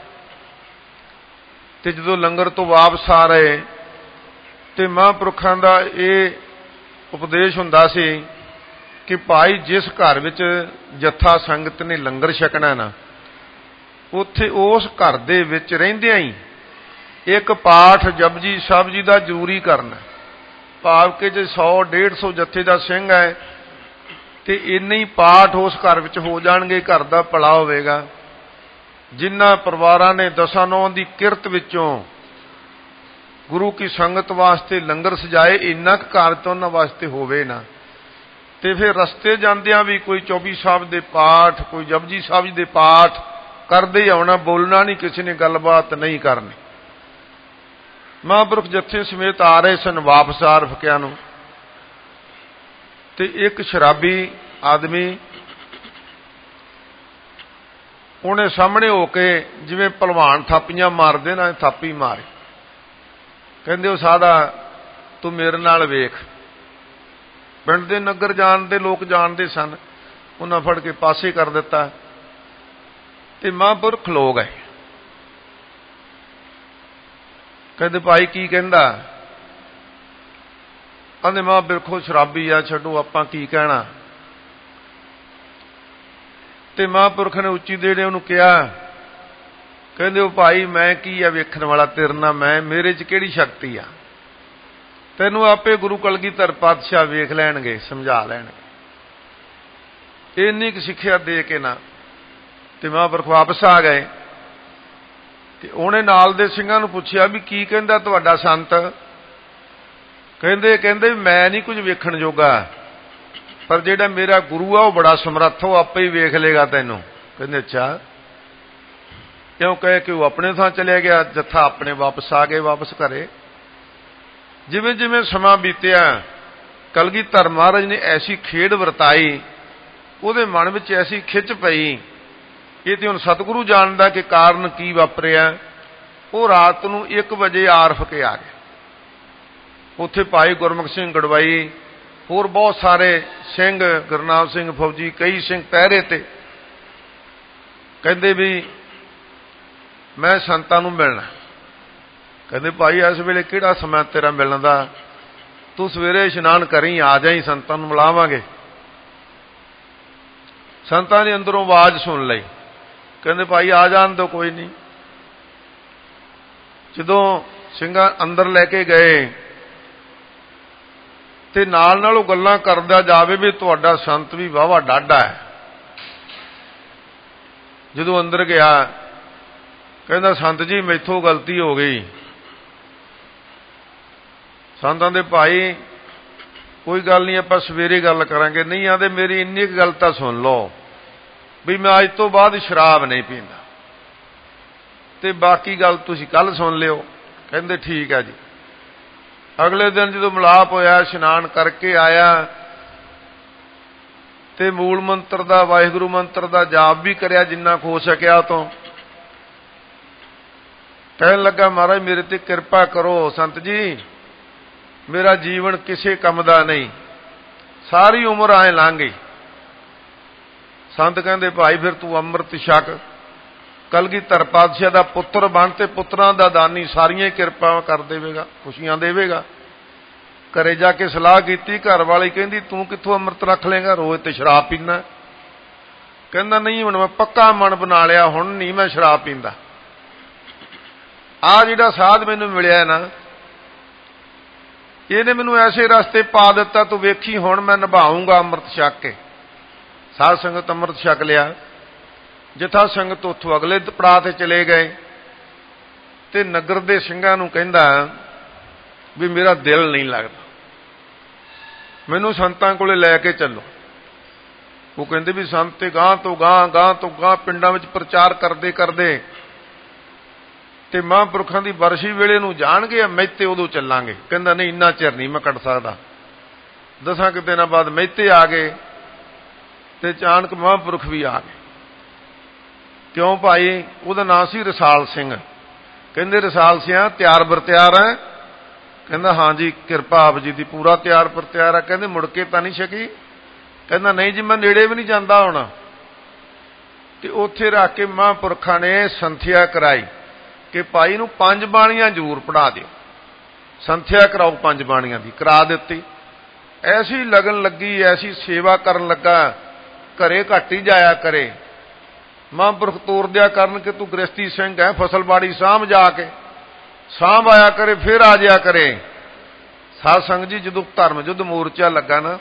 ਤੇ ਜਦੋਂ ਲੰਗਰ ਤੋਂ ਵਾਪਸ ਆ ਰਹੇ ਤੇ ਮਹਾਂਪੁਰਖਾਂ ਦਾ ਇਹ ਉਪਦੇਸ਼ ਹੁੰਦਾ ਸੀ ਕਿ ਭਾਈ ਜਿਸ ਘਰ ਵਿੱਚ ਜੱਥਾ ਸੰਗਤ ਨੇ ਲੰਗਰ ਛਕਣਾ ਨਾ, ਉੱਥੇ ਉਸ ਘਰ ਦੇ ਵਿੱਚ ਰਹਿੰਦਿਆਂ ਹੀ ਇੱਕ ਪਾਠ ਜਪਜੀ ਸਾਹਿਬ ਜੀ ਦਾ ਜ਼ਰੂਰੀ ਕਰਨਾ। ਭਾਵ ਕਿ ਜੇ 100-150 ਜੱਥੇ ਦਾ ਸਿੰਘ ਹੈ ਤੇ ਇੰਨੇ ਹੀ ਪਾਠ ਉਸ ਘਰ ਵਿੱਚ ਹੋ ਜਾਣਗੇ, ਘਰ ਦਾ ਭਲਾ ਹੋਵੇਗਾ। ਜਿਨ੍ਹਾਂ ਪਰਿਵਾਰਾਂ ਨੇ 10-9 ਦੀ ਕਿਰਤ ਵਿੱਚੋਂ ਗੁਰੂ ਕੀ ਸੰਗਤ ਵਾਸਤੇ ਲੰਗਰ ਸਜਾਏ, ਇੰਨਾ ਕੁ ਘਰ ਤੋਂ ਉਹਨਾਂ ਵਾਸਤੇ ਹੋਵੇ ਨਾ, ਤੇ ਫਿਰ ਰਸਤੇ ਜਾਂਦਿਆਂ ਵੀ ਕੋਈ 24 ਸਾਹਿਬ ਦੇ ਪਾਠ, ਕੋਈ ਜਪਜੀ ਸਾਹਿਬ ਜੀ ਦੇ ਪਾਠ ਕਰਦੇ ਆਉਣਾ, ਬੋਲਣਾ ਨਹੀਂ, ਕਿਸੇ ਨੇ ਗੱਲਬਾਤ ਨਹੀਂ ਕਰਨੀ। ਮਹਾਂਪੁਰਖ ਜੱਥੇ ਸਮੇਤ ਆ ਰਹੇ ਸਨ ਵਾਪਸ ਆਰਫਕਿਆਂ ਨੂੰ, ਤੇ ਇੱਕ ਸ਼ਰਾਬੀ ਆਦਮੀ ਉਹਨੇ ਸਾਹਮਣੇ ਹੋ ਕੇ ਜਿਵੇਂ ਭਲਵਾਨ ਥਾਪੀਆਂ ਮਾਰਦੇ ਨਾ, ਥਾਪੀ ਮਾਰੀ। ਕਹਿੰਦੇ ਉਹ ਸਾਡਾ ਤੂੰ ਮੇਰੇ ਨਾਲ ਵੇਖ। ਪਿੰਡ ਦੇ ਨਗਰ ਜਾਣਦੇ ਲੋਕ ਜਾਣਦੇ ਸਨ, ਉਹਨਾਂ ਫੜ ਕੇ ਪਾਸੇ ਕਰ ਦਿੱਤਾ ਤੇ ਮਹਾਂਪੁਰਖ ਖਲੋ ਗਏ। ਕਹਿੰਦੇ ਭਾਈ ਕੀ ਕਹਿੰਦਾ? ਕਹਿੰਦੇ ਮਹਾਂਪੁਰਖੋ ਸ਼ਰਾਬੀ ਆ, ਛੱਡੋ ਆਪਾਂ ਕੀ ਕਹਿਣਾ। ਤੇ ਮਹਾਂਪੁਰਖ ਨੇ ਉੱਚੀ ਦੇਣੇ ਉਹਨੂੰ ਕਿਹਾ, ਕਹਿੰਦੇ ਉਹ ਭਾਈ ਮੈਂ ਕੀ ਆ ਵੇਖਣ ਵਾਲਾ ਤੇਰੇ ਨਾਲ, ਮੇਰੇ 'ਚ ਕਿਹੜੀ ਸ਼ਕਤੀ ਆ? ਤੈਨੂੰ ਆਪੇ ਗੁਰੂ ਕਲਗੀਧਰ ਪਾਤਸ਼ਾਹ ਵੇਖ ਲੈਣਗੇ, ਸਮਝਾ ਲੈਣਗੇ। ਇੰਨੀ ਕੁ ਸਿੱਖਿਆ ਦੇ ਕੇ ਨਾ ਤੇ ਮਹਾਂਪੁਰਖ ਵਾਪਸ ਆ ਗਏ। ਤੇ ਉਹਨੇ ਨਾਲ ਦੇ ਸਿੰਘਾਂ ਨੂੰ ਪੁੱਛਿਆ ਵੀ ਕੀ ਕਹਿੰਦਾ ਤੁਹਾਡਾ ਸੰਤ? ਕਹਿੰਦੇ ਮੈਂ ਨਹੀਂ ਕੁਝ ਵੇਖਣ ਜੋਗਾ, ਪਰ ਜਿਹੜਾ ਮੇਰਾ ਗੁਰੂ ਆ ਉਹ ਬੜਾ ਸਮਰੱਥ, ਉਹ ਆਪੇ ਹੀ ਵੇਖ ਲੇਗਾ ਤੈਨੂੰ। ਕਹਿੰਦੇ ਅੱਛਾ। ਕਿਉਂ ਕਹਿ ਕੇ ਉਹ ਆਪਣੇ ਥਾਂ ਚਲਿਆ ਗਿਆ, ਜੱਥਾ ਆਪਣੇ ਵਾਪਸ ਆ ਗਏ, ਵਾਪਸ ਘਰੇ। ਜਿਵੇਂ ਜਿਵੇਂ ਸਮਾਂ ਬੀਤਿਆ, ਕਲਗੀਧਰ ਮਹਾਰਾਜ ਨੇ ਐਸੀ ਖੇਡ ਵਰਤਾਈ, ਉਹਦੇ ਮਨ ਵਿੱਚ ਐਸੀ ਖਿੱਚ ਪਈ। ਇਹ ਤੇ ਹੁਣ ਸਤਿਗੁਰੂ ਜਾਣਦਾ ਕਿ ਕਾਰਨ ਕੀ ਵਾਪਰਿਆ। ਉਹ ਰਾਤ ਨੂੰ 1 ਵਜੇ ਆਰਫ ਕੇ ਆ ਗਏ। ਉੱਥੇ ਭਾਈ ਗੁਰਮੁਖ ਸਿੰਘ ਗੜਵਾਈ, ਹੋਰ ਬਹੁਤ ਸਾਰੇ ਸਿੰਘ, ਗੁਰਨਾਮ ਸਿੰਘ ਫੌਜੀ, ਕਈ ਸਿੰਘ ਪਹਿਰੇ ਤੇ। ਕਹਿੰਦੇ ਵੀ ਮੈਂ ਸੰਤਾਂ ਨੂੰ ਮਿਲਣਾ। ਕਹਿੰਦੇ ਭਾਈ ਇਸ ਵੇਲੇ ਕਿਹੜਾ ਸਮਾਂ ਤੇਰਾ ਮਿਲਣ ਦਾ? ਤੂੰ ਸਵੇਰੇ ਇਸ਼ਨਾਨ ਕਰੀ, ਆ ਜਾਈ, ਸੰਤਾਂ ਨੂੰ ਮਿਲਾਵਾਂਗੇ। ਸੰਤਾਂ ਨੇ ਅੰਦਰੋਂ ਆਵਾਜ਼ ਸੁਣ ਲਈ। ਕਹਿੰਦੇ ਭਾਈ ਆ ਜਾਣ ਦਿਓ, ਕੋਈ ਨਹੀਂ। ਜਦੋਂ ਸਿੰਘਾਂ ਅੰਦਰ ਲੈ ਕੇ ਗਏ ਤੇ ਨਾਲ ਉਹ ਗੱਲਾਂ ਕਰਦਾ ਜਾਵੇ ਵੀ ਤੁਹਾਡਾ ਸੰਤ ਵੀ ਵਾਹਵਾ ਡਾਢਾ ਹੈ। ਜਦੋਂ ਅੰਦਰ ਗਿਆ ਕਹਿੰਦਾ ਸੰਤ ਜੀ ਮੈਥੋਂ ਗਲਤੀ ਹੋ ਗਈ। ਸੰਤਾਂ ਦੇ ਭਾਈ ਕੋਈ ਗੱਲ ਨਹੀਂ, ਆਪਾਂ ਸਵੇਰੇ ਗੱਲ ਕਰਾਂਗੇ। ਨਹੀਂ ਆਂਦੇ ਮੇਰੀ ਇੰਨੀ ਕੁ ਗੱਲ ਤਾਂ ਸੁਣ ਲਓ ਵੀ ਮੈਂ ਅੱਜ ਤੋਂ ਬਾਅਦ ਸ਼ਰਾਬ ਨਹੀਂ ਪੀਂਦਾ, ਤੇ ਬਾਕੀ ਗੱਲ ਤੁਸੀਂ ਕੱਲ ਸੁਣ ਲਿਓ। ਕਹਿੰਦੇ ਠੀਕ ਹੈ ਜੀ। ਅਗਲੇ ਦਿਨ ਜਦੋਂ ਮਿਲਾਪ ਹੋਇਆ, ਇਸ਼ਨਾਨ ਕਰਕੇ ਆਇਆ ਤੇ ਮੂਲ ਮੰਤਰ ਦਾ, ਵਾਹਿਗੁਰੂ ਮੰਤਰ ਦਾ ਜਾਪ ਵੀ ਕਰਿਆ ਜਿੰਨਾ ਹੋ ਸਕਿਆ। ਤੋਂ ਕਹਿਣ ਲੱਗਾ ਮਹਾਰਾਜ ਮੇਰੇ ਤੇ ਕਿਰਪਾ ਕਰੋ ਸੰਤ ਜੀ, ਮੇਰਾ ਜੀਵਨ ਕਿਸੇ ਕੰਮ ਦਾ ਨਹੀਂ, ਸਾਰੀ ਉਮਰ ਐ ਲੰਘ ਗਈ। ਸੰਤ ਕਹਿੰਦੇ ਭਾਈ ਫਿਰ ਤੂੰ ਅੰਮ੍ਰਿਤ ਛਕ, ਕਲਗੀਧਰ ਪਾਤਸ਼ਾਹ ਦਾ ਪੁੱਤਰ ਬਣ ਤੇ ਪੁੱਤਰਾਂ ਦਾ ਦਾਨੀ, ਸਾਰੀਆਂ ਕਿਰਪਾਵਾਂ ਕਰ ਦੇਵੇਗਾ, ਖੁਸ਼ੀਆਂ ਦੇਵੇਗਾ। ਘਰੇ ਜਾ ਕੇ ਸਲਾਹ ਕੀਤੀ, ਘਰ ਵਾਲੀ ਕਹਿੰਦੀ ਤੂੰ ਕਿੱਥੋਂ ਅੰਮ੍ਰਿਤ ਰੱਖ ਲੇਗਾ, ਰੋਜ਼ ਤੇ ਸ਼ਰਾਬ ਪੀਂਦਾ। ਕਹਿੰਦਾ ਨਹੀਂ ਹੁਣ ਮੈਂ ਪੱਕਾ ਮਨ ਬਣਾ ਲਿਆ, ਹੁਣ ਨਹੀਂ ਮੈਂ ਸ਼ਰਾਬ ਪੀਂਦਾ। ਆਹ ਜਿਹੜਾ ਸਾਧ ਮੈਨੂੰ ਮਿਲਿਆ ਨਾ, ਇਹਨੇ ਮੈਨੂੰ ਐਸੇ ਰਸਤੇ ਪਾ ਦਿੱਤਾ, ਤੂੰ ਵੇਖੀ ਹੁਣ ਮੈਂ ਨਿਭਾਊਂਗਾ ਅੰਮ੍ਰਿਤ ਛਕ ਕੇ। ਸਾਧ ਸੰਗਤ ਅੰਮ੍ਰਿਤ ਛਕ ਲਿਆ। ਜਥਾ ਸੰਗਤ ਉੱਥੋਂ ਅਗਲੇ ਪੜਾਅ ਤੇ ਚਲੇ ਗਏ ਤੇ ਨਗਰ ਦੇ ਸਿੰਘਾਂ ਨੂੰ ਕਹਿੰਦਾ ਵੀ ਮੇਰਾ ਦਿਲ ਨਹੀਂ ਲੱਗਦਾ, ਮੈਨੂੰ ਸੰਤਾਂ ਕੋਲੇ ਲੈ ਕੇ ਚੱਲੋ। ਉਹ ਕਹਿੰਦੇ ਵੀ ਸੰਤ ਤੇ ਗਾਂ ਤੋਂ ਗਾਂ ਪਿੰਡਾਂ ਵਿੱਚ ਪ੍ਰਚਾਰ ਕਰਦੇ ਕਰਦੇ ਤੇ ਮਹਾਂਪੁਰਖਾਂ ਦੀ ਬਰਸ਼ੀ ਵੇਲੇ ਨੂੰ ਜਾਣਗੇ, ਮਹਿਤੇ ਉਦੋਂ ਚੱਲਾਂਗੇ। ਕਹਿੰਦਾ ਨਹੀਂ ਇੰਨਾ ਚਿਰ ਨਹੀਂ ਮੈਂ ਕੱਢ ਸਕਦਾ। 10 ਕੁ ਦਿਨਾਂ ਬਾਅਦ ਮਹਿਤੇ ਆ ਗਏ ਤੇ ਅਚਾਨਕ ਮਹਾਂਪੁਰਖ ਵੀ ਆ ਗਏ। ਕਿਉਂ ਭਾਈ? ਉਹਦਾ ਨਾਂ ਸੀ ਰਸਾਲ ਸਿੰਘ। ਕਹਿੰਦੇ ਰਸਾਲ ਸਿਆਂ ਤਿਆਰ ਬਰ ਤਿਆਰ ਹੈ? ਕਹਿੰਦਾ ਹਾਂ ਜੀ ਕਿਰਪਾ ਆਪ ਜੀ ਦੀ, ਪੂਰਾ ਤਿਆਰ ਪਰ ਤਿਆਰ ਹੈ। ਕਹਿੰਦੇ ਮੁੜ ਕੇ ਤਾਂ ਨਹੀਂ ਛਕੀ? ਕਹਿੰਦਾ ਨਹੀਂ ਜੀ ਮੈਂ ਨੇੜੇ ਵੀ ਨਹੀਂ ਜਾਂਦਾ ਹੁਣ। ਤੇ ਉੱਥੇ ਰੱਖ ਕੇ ਮਹਾਂਪੁਰਖਾਂ ਨੇ ਸੰਥਿਆ ਕਰਾਈ ਕਿ ਭਾਈ ਨੂੰ 5 ਬਾਣੀਆਂ ਜ਼ਰੂਰ ਪੜ੍ਹਾ ਦਿਓ, ਸੰਥਿਆ ਕਰਾਓ 5 ਬਾਣੀਆਂ ਦੀ। ਕਰਾ ਦਿੱਤੀ। ਐਸੀ ਲਗਨ ਲੱਗੀ, ਐਸੀ ਸੇਵਾ ਕਰਨ ਲੱਗਾ, ਘਰੇ ਘੱਟ ਹੀ ਜਾਇਆ ਕਰੇ। ਮਹਾਂਪੁਰਖ ਤੋਰ ਦਿਆ ਕਰਨ ਕਿ ਤੂੰ ਗ੍ਰਸਤੀ ਸਿੰਘ ਹੈ, ਫਸਲਬਾੜੀ ਸਾਂਭ ਜਾ ਕੇ, ਸਾਂਭ ਆਇਆ ਕਰੇ, ਫਿਰ ਆ ਜਾਇਆ ਕਰੇ। ਸਾਧ ਸੰਗਤ ਜੀ ਜਦੋਂ ਧਰਮ ਯੁੱਧ ਮੋਰਚਾ ਲੱਗਾ ਨਾ,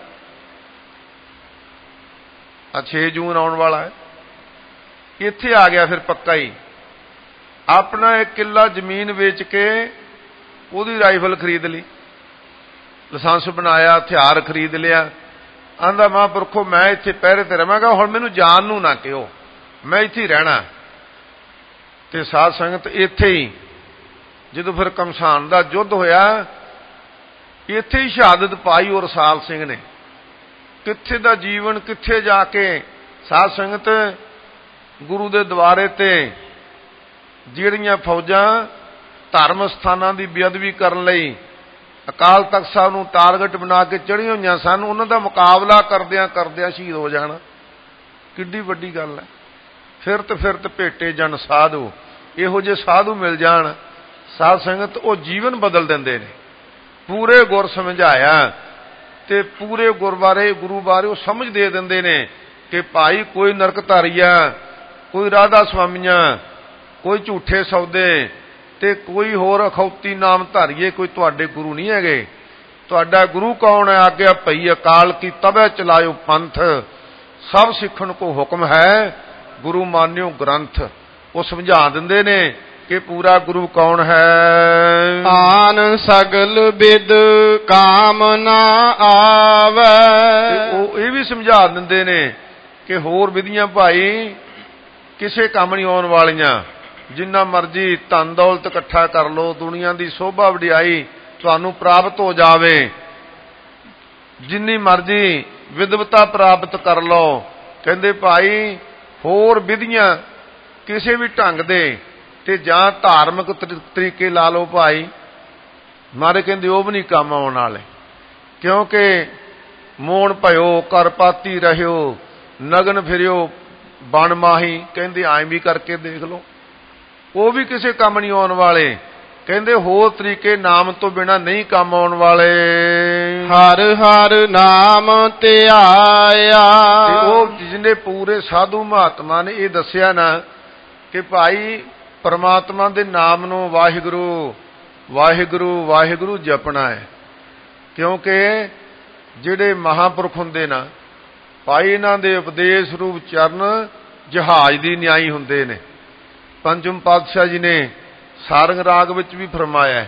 6 ਜੂਨ ਆਉਣ ਵਾਲਾ ਹੈ, ਇੱਥੇ ਆ ਗਿਆ ਫਿਰ ਪੱਕਾ ਹੀ। ਆਪਣਾ ਇੱਕ ਕਿੱਲਾ ਜ਼ਮੀਨ ਵੇਚ ਕੇ ਉਹਦੀ ਰਾਈਫਲ ਖਰੀਦ ਲਈ, ਲਾਇਸੈਂਸ ਬਣਾਇਆ, ਹਥਿਆਰ ਖਰੀਦ ਲਿਆ। ਆਂਦਾ ਮਹਾਂਪੁਰਖੋ ਮੈਂ ਇੱਥੇ ਪਹਿਰੇ ਤੇ ਰਵਾਂਗਾ, ਹੁਣ ਮੈਨੂੰ ਜਾਣ ਨੂੰ ਨਾ ਕਿਹੋ, ਮੈਂ ਇੱਥੇ ਹੀ ਰਹਿਣਾ। ਤੇ ਸਾਧ ਸੰਗਤ ਇੱਥੇ ਹੀ ਜਦੋਂ ਫਿਰ ਕਮਸਾਨ ਦਾ ਯੁੱਧ ਹੋਇਆ, ਇੱਥੇ ਹੀ ਸ਼ਹਾਦਤ ਪਾਈ। ਉਹ ਰਸਾਲ ਸਿੰਘ ਨੇ ਕਿੱਥੇ ਦਾ ਜੀਵਨ, ਕਿੱਥੇ ਜਾ ਕੇ ਸਾਧ ਸੰਗਤ ਗੁਰੂ ਦੇ ਦੁਆਰੇ ਤੇ ਜਿਹੜੀਆਂ ਫੌਜਾਂ ਧਰਮ ਸਥਾਨਾਂ ਦੀ ਬੇਅਦਬੀ ਕਰਨ ਲਈ ਅਕਾਲ ਤਖਤ ਸਾਹਿਬ ਨੂੰ ਟਾਰਗੇਟ ਬਣਾ ਕੇ ਚੜ੍ਹੀਆਂ ਹੋਈਆਂ ਸਨ। ਉਹਨਾਂ ਦਾ ਮੁਕਾਬਲਾ ਕਰਦਿਆਂ ਕਰਦਿਆਂ ਸ਼ਹੀਦ ਹੋ ਜਾਣਾ ਕਿੱਡੀ ਵੱਡੀ ਗੱਲ ਹੈ। ਫਿਰਤ ਫਿਰਤ ਭੇਟੇ ਜਨ ਸਾਧੂ, ਇਹੋ ਜਿਹੇ ਸਾਧੂ ਮਿਲ ਜਾਣ ਸਾਧ ਸੰਗਤ, ਉਹ ਜੀਵਨ ਬਦਲ ਦਿੰਦੇ ਨੇ। ਪੂਰੇ ਗੁਰ ਸਮਝਾਇਆ ਤੇ ਪੂਰੇ ਗੁਰੂ ਬਾਰੇ ਉਹ ਸਮਝ ਦੇ ਦਿੰਦੇ ਨੇ ਕਿ ਭਾਈ ਕੋਈ ਨਰਕਧਾਰੀਆ, ਕੋਈ ਰਾਧਾ ਸਵਾਮੀਆਂ, ਕੋਈ ਝੂਠੇ ਸੌਦੇ ਤੇ ਕੋਈ ਹੋਰ ਅਖੌਤੀ ਨਾਮ ਧਾਰੀਏ ਕੋਈ ਤੁਹਾਡੇ ਗੁਰੂ ਨਹੀਂ ਹੈਗੇ। ਤੁਹਾਡਾ ਗੁਰੂ ਕੌਣ ਹੈ? ਆਗਿਆ ਭਈ ਅਕਾਲ ਕੀ ਤਬੈ ਚਲਾਇਓ ਪੰਥ, ਸਭ ਸਿੱਖਣ ਕੋ ਹੁਕਮ ਹੈ ਗੁਰੂ ਮਾਨਿਓ ਗ੍ਰੰਥ। ਉਹ ਸਮਝਾ ਦਿੰਦੇ ਨੇ ਕਿ ਪੂਰਾ ਗੁਰੂ ਕੌਣ ਹੈ। ਆਨ ਸਗਲ ਬਿਦ ਕਾਮ ਨਾ ਆਵੈ। ਉਹ ਇਹ ਵੀ ਸਮਝਾ ਦਿੰਦੇ ਨੇ ਕਿ ਹੋਰ ਵਿਧੀਆਂ ਭਾਈ ਕਿਸੇ ਕੰਮ ਨਹੀਂ ਆਉਣ ਵਾਲੀਆਂ। ਜਿੰਨਾ ਮਰਜ਼ੀ ਧਨ ਦੌਲਤ ਇਕੱਠਾ ਕਰ ਲਓ, ਦੁਨੀਆ ਦੀ ਸੋਭਾ ਵਡਿਆਈ ਤੁਹਾਨੂੰ ਪ੍ਰਾਪਤ ਹੋ ਜਾਵੇ, ਜਿੰਨੀ ਮਰਜ਼ੀ ਵਿਦਵਤਾ ਪ੍ਰਾਪਤ ਕਰ ਲਓ, ਕਹਿੰਦੇ ਭਾਈ ਹੋਰ ਵਿਧੀਆਂ ਕਿਸੇ ਵੀ ਢੰਗ ਦੇ ਤੇ ਜਾਂ ਧਾਰਮਿਕ ਤਰੀਕੇ ਲਾ ਲਓ ਭਾਈ, ਮਾਰੇ ਕਹਿੰਦੇ ਉਹ ਵੀ ਨਹੀਂ ਕੰਮ ਆਉਣ ਵਾਲੇ। ਕਿਉਂਕਿ ਮੋਣ ਭਇਓ ਕਰ ਪਾਤੀ ਰਹਿਓ, ਨਗਨ ਫਿਰਿਓ ਬਣ ਮਾਹੀ, ਕਹਿੰਦੇ ਐਂ ਵੀ ਕਰਕੇ ਦੇਖ ਲਓ, ਉਹ ਵੀ ਕਿਸੇ ਕੰਮ ਨਹੀਂ ਆਉਣ ਵਾਲੇ। ਕਹਿੰਦੇ ਹੋਰ ਤਰੀਕੇ ਨਾਮ ਤੋਂ ਬਿਨਾਂ ਨਹੀਂ ਕੰਮ ਆਉਣ ਵਾਲੇ। ਹਰ ਹਰ ਨਾਮ ਧਿਆਇਆ। ਉਹ ਜਿਹਨੇ ਪੂਰੇ ਸਾਧੂ ਮਹਾਤਮਾ ਨੇ ਇਹ ਦੱਸਿਆ ਨਾ ਕਿ ਭਾਈ ਪਰਮਾਤਮਾ ਦੇ ਨਾਮ ਨੂੰ ਵਾਹਿਗੁਰੂ ਵਾਹਿਗੁਰੂ ਵਾਹਿਗੁਰੂ ਜਪਣਾ ਹੈ। ਕਿਉਂਕਿ ਜਿਹੜੇ ਮਹਾਂਪੁਰਖ ਹੁੰਦੇ ਨਾ ਭਾਈ, ਇਹਨਾਂ ਦੇ ਉਪਦੇਸ਼ ਰੂਪ ਚਰਨ ਜਹਾਜ਼ ਦੀ ਨਿਆਈ ਹੁੰਦੇ ਨੇ। ਪੰਚਮ ਪਾਤਸ਼ਾਹ ਜੀ ਨੇ ਸਾਰੰਗ ਰਾਗ ਵਿੱਚ ਵੀ ਫਰਮਾਇਆ,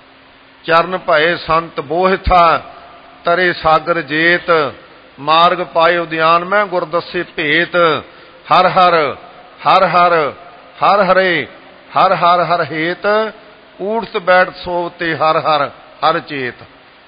ਚਰਨ ਭਏ ਸੰਤ ਬੋਹਿਥਾ ਤਰੇ ਸਾਗਰ ਜੇਤ, ਮਾਰਗ ਪਾਏ ਉਦਿਆਨ ਮੈਂ ਗੁਰ ਦੱਸੇ ਭੇਤ, ਹਰ ਹਰ ਹਰ ਹਰ ਹਰ ਹਰੇ ਹਰ ਹਰ ਹਰ ਹੇਤ, ਊਠਤ ਬੈਠ ਸੋਵਤੇ ਹਰ ਹਰ ਹਰ ਚੇਤ।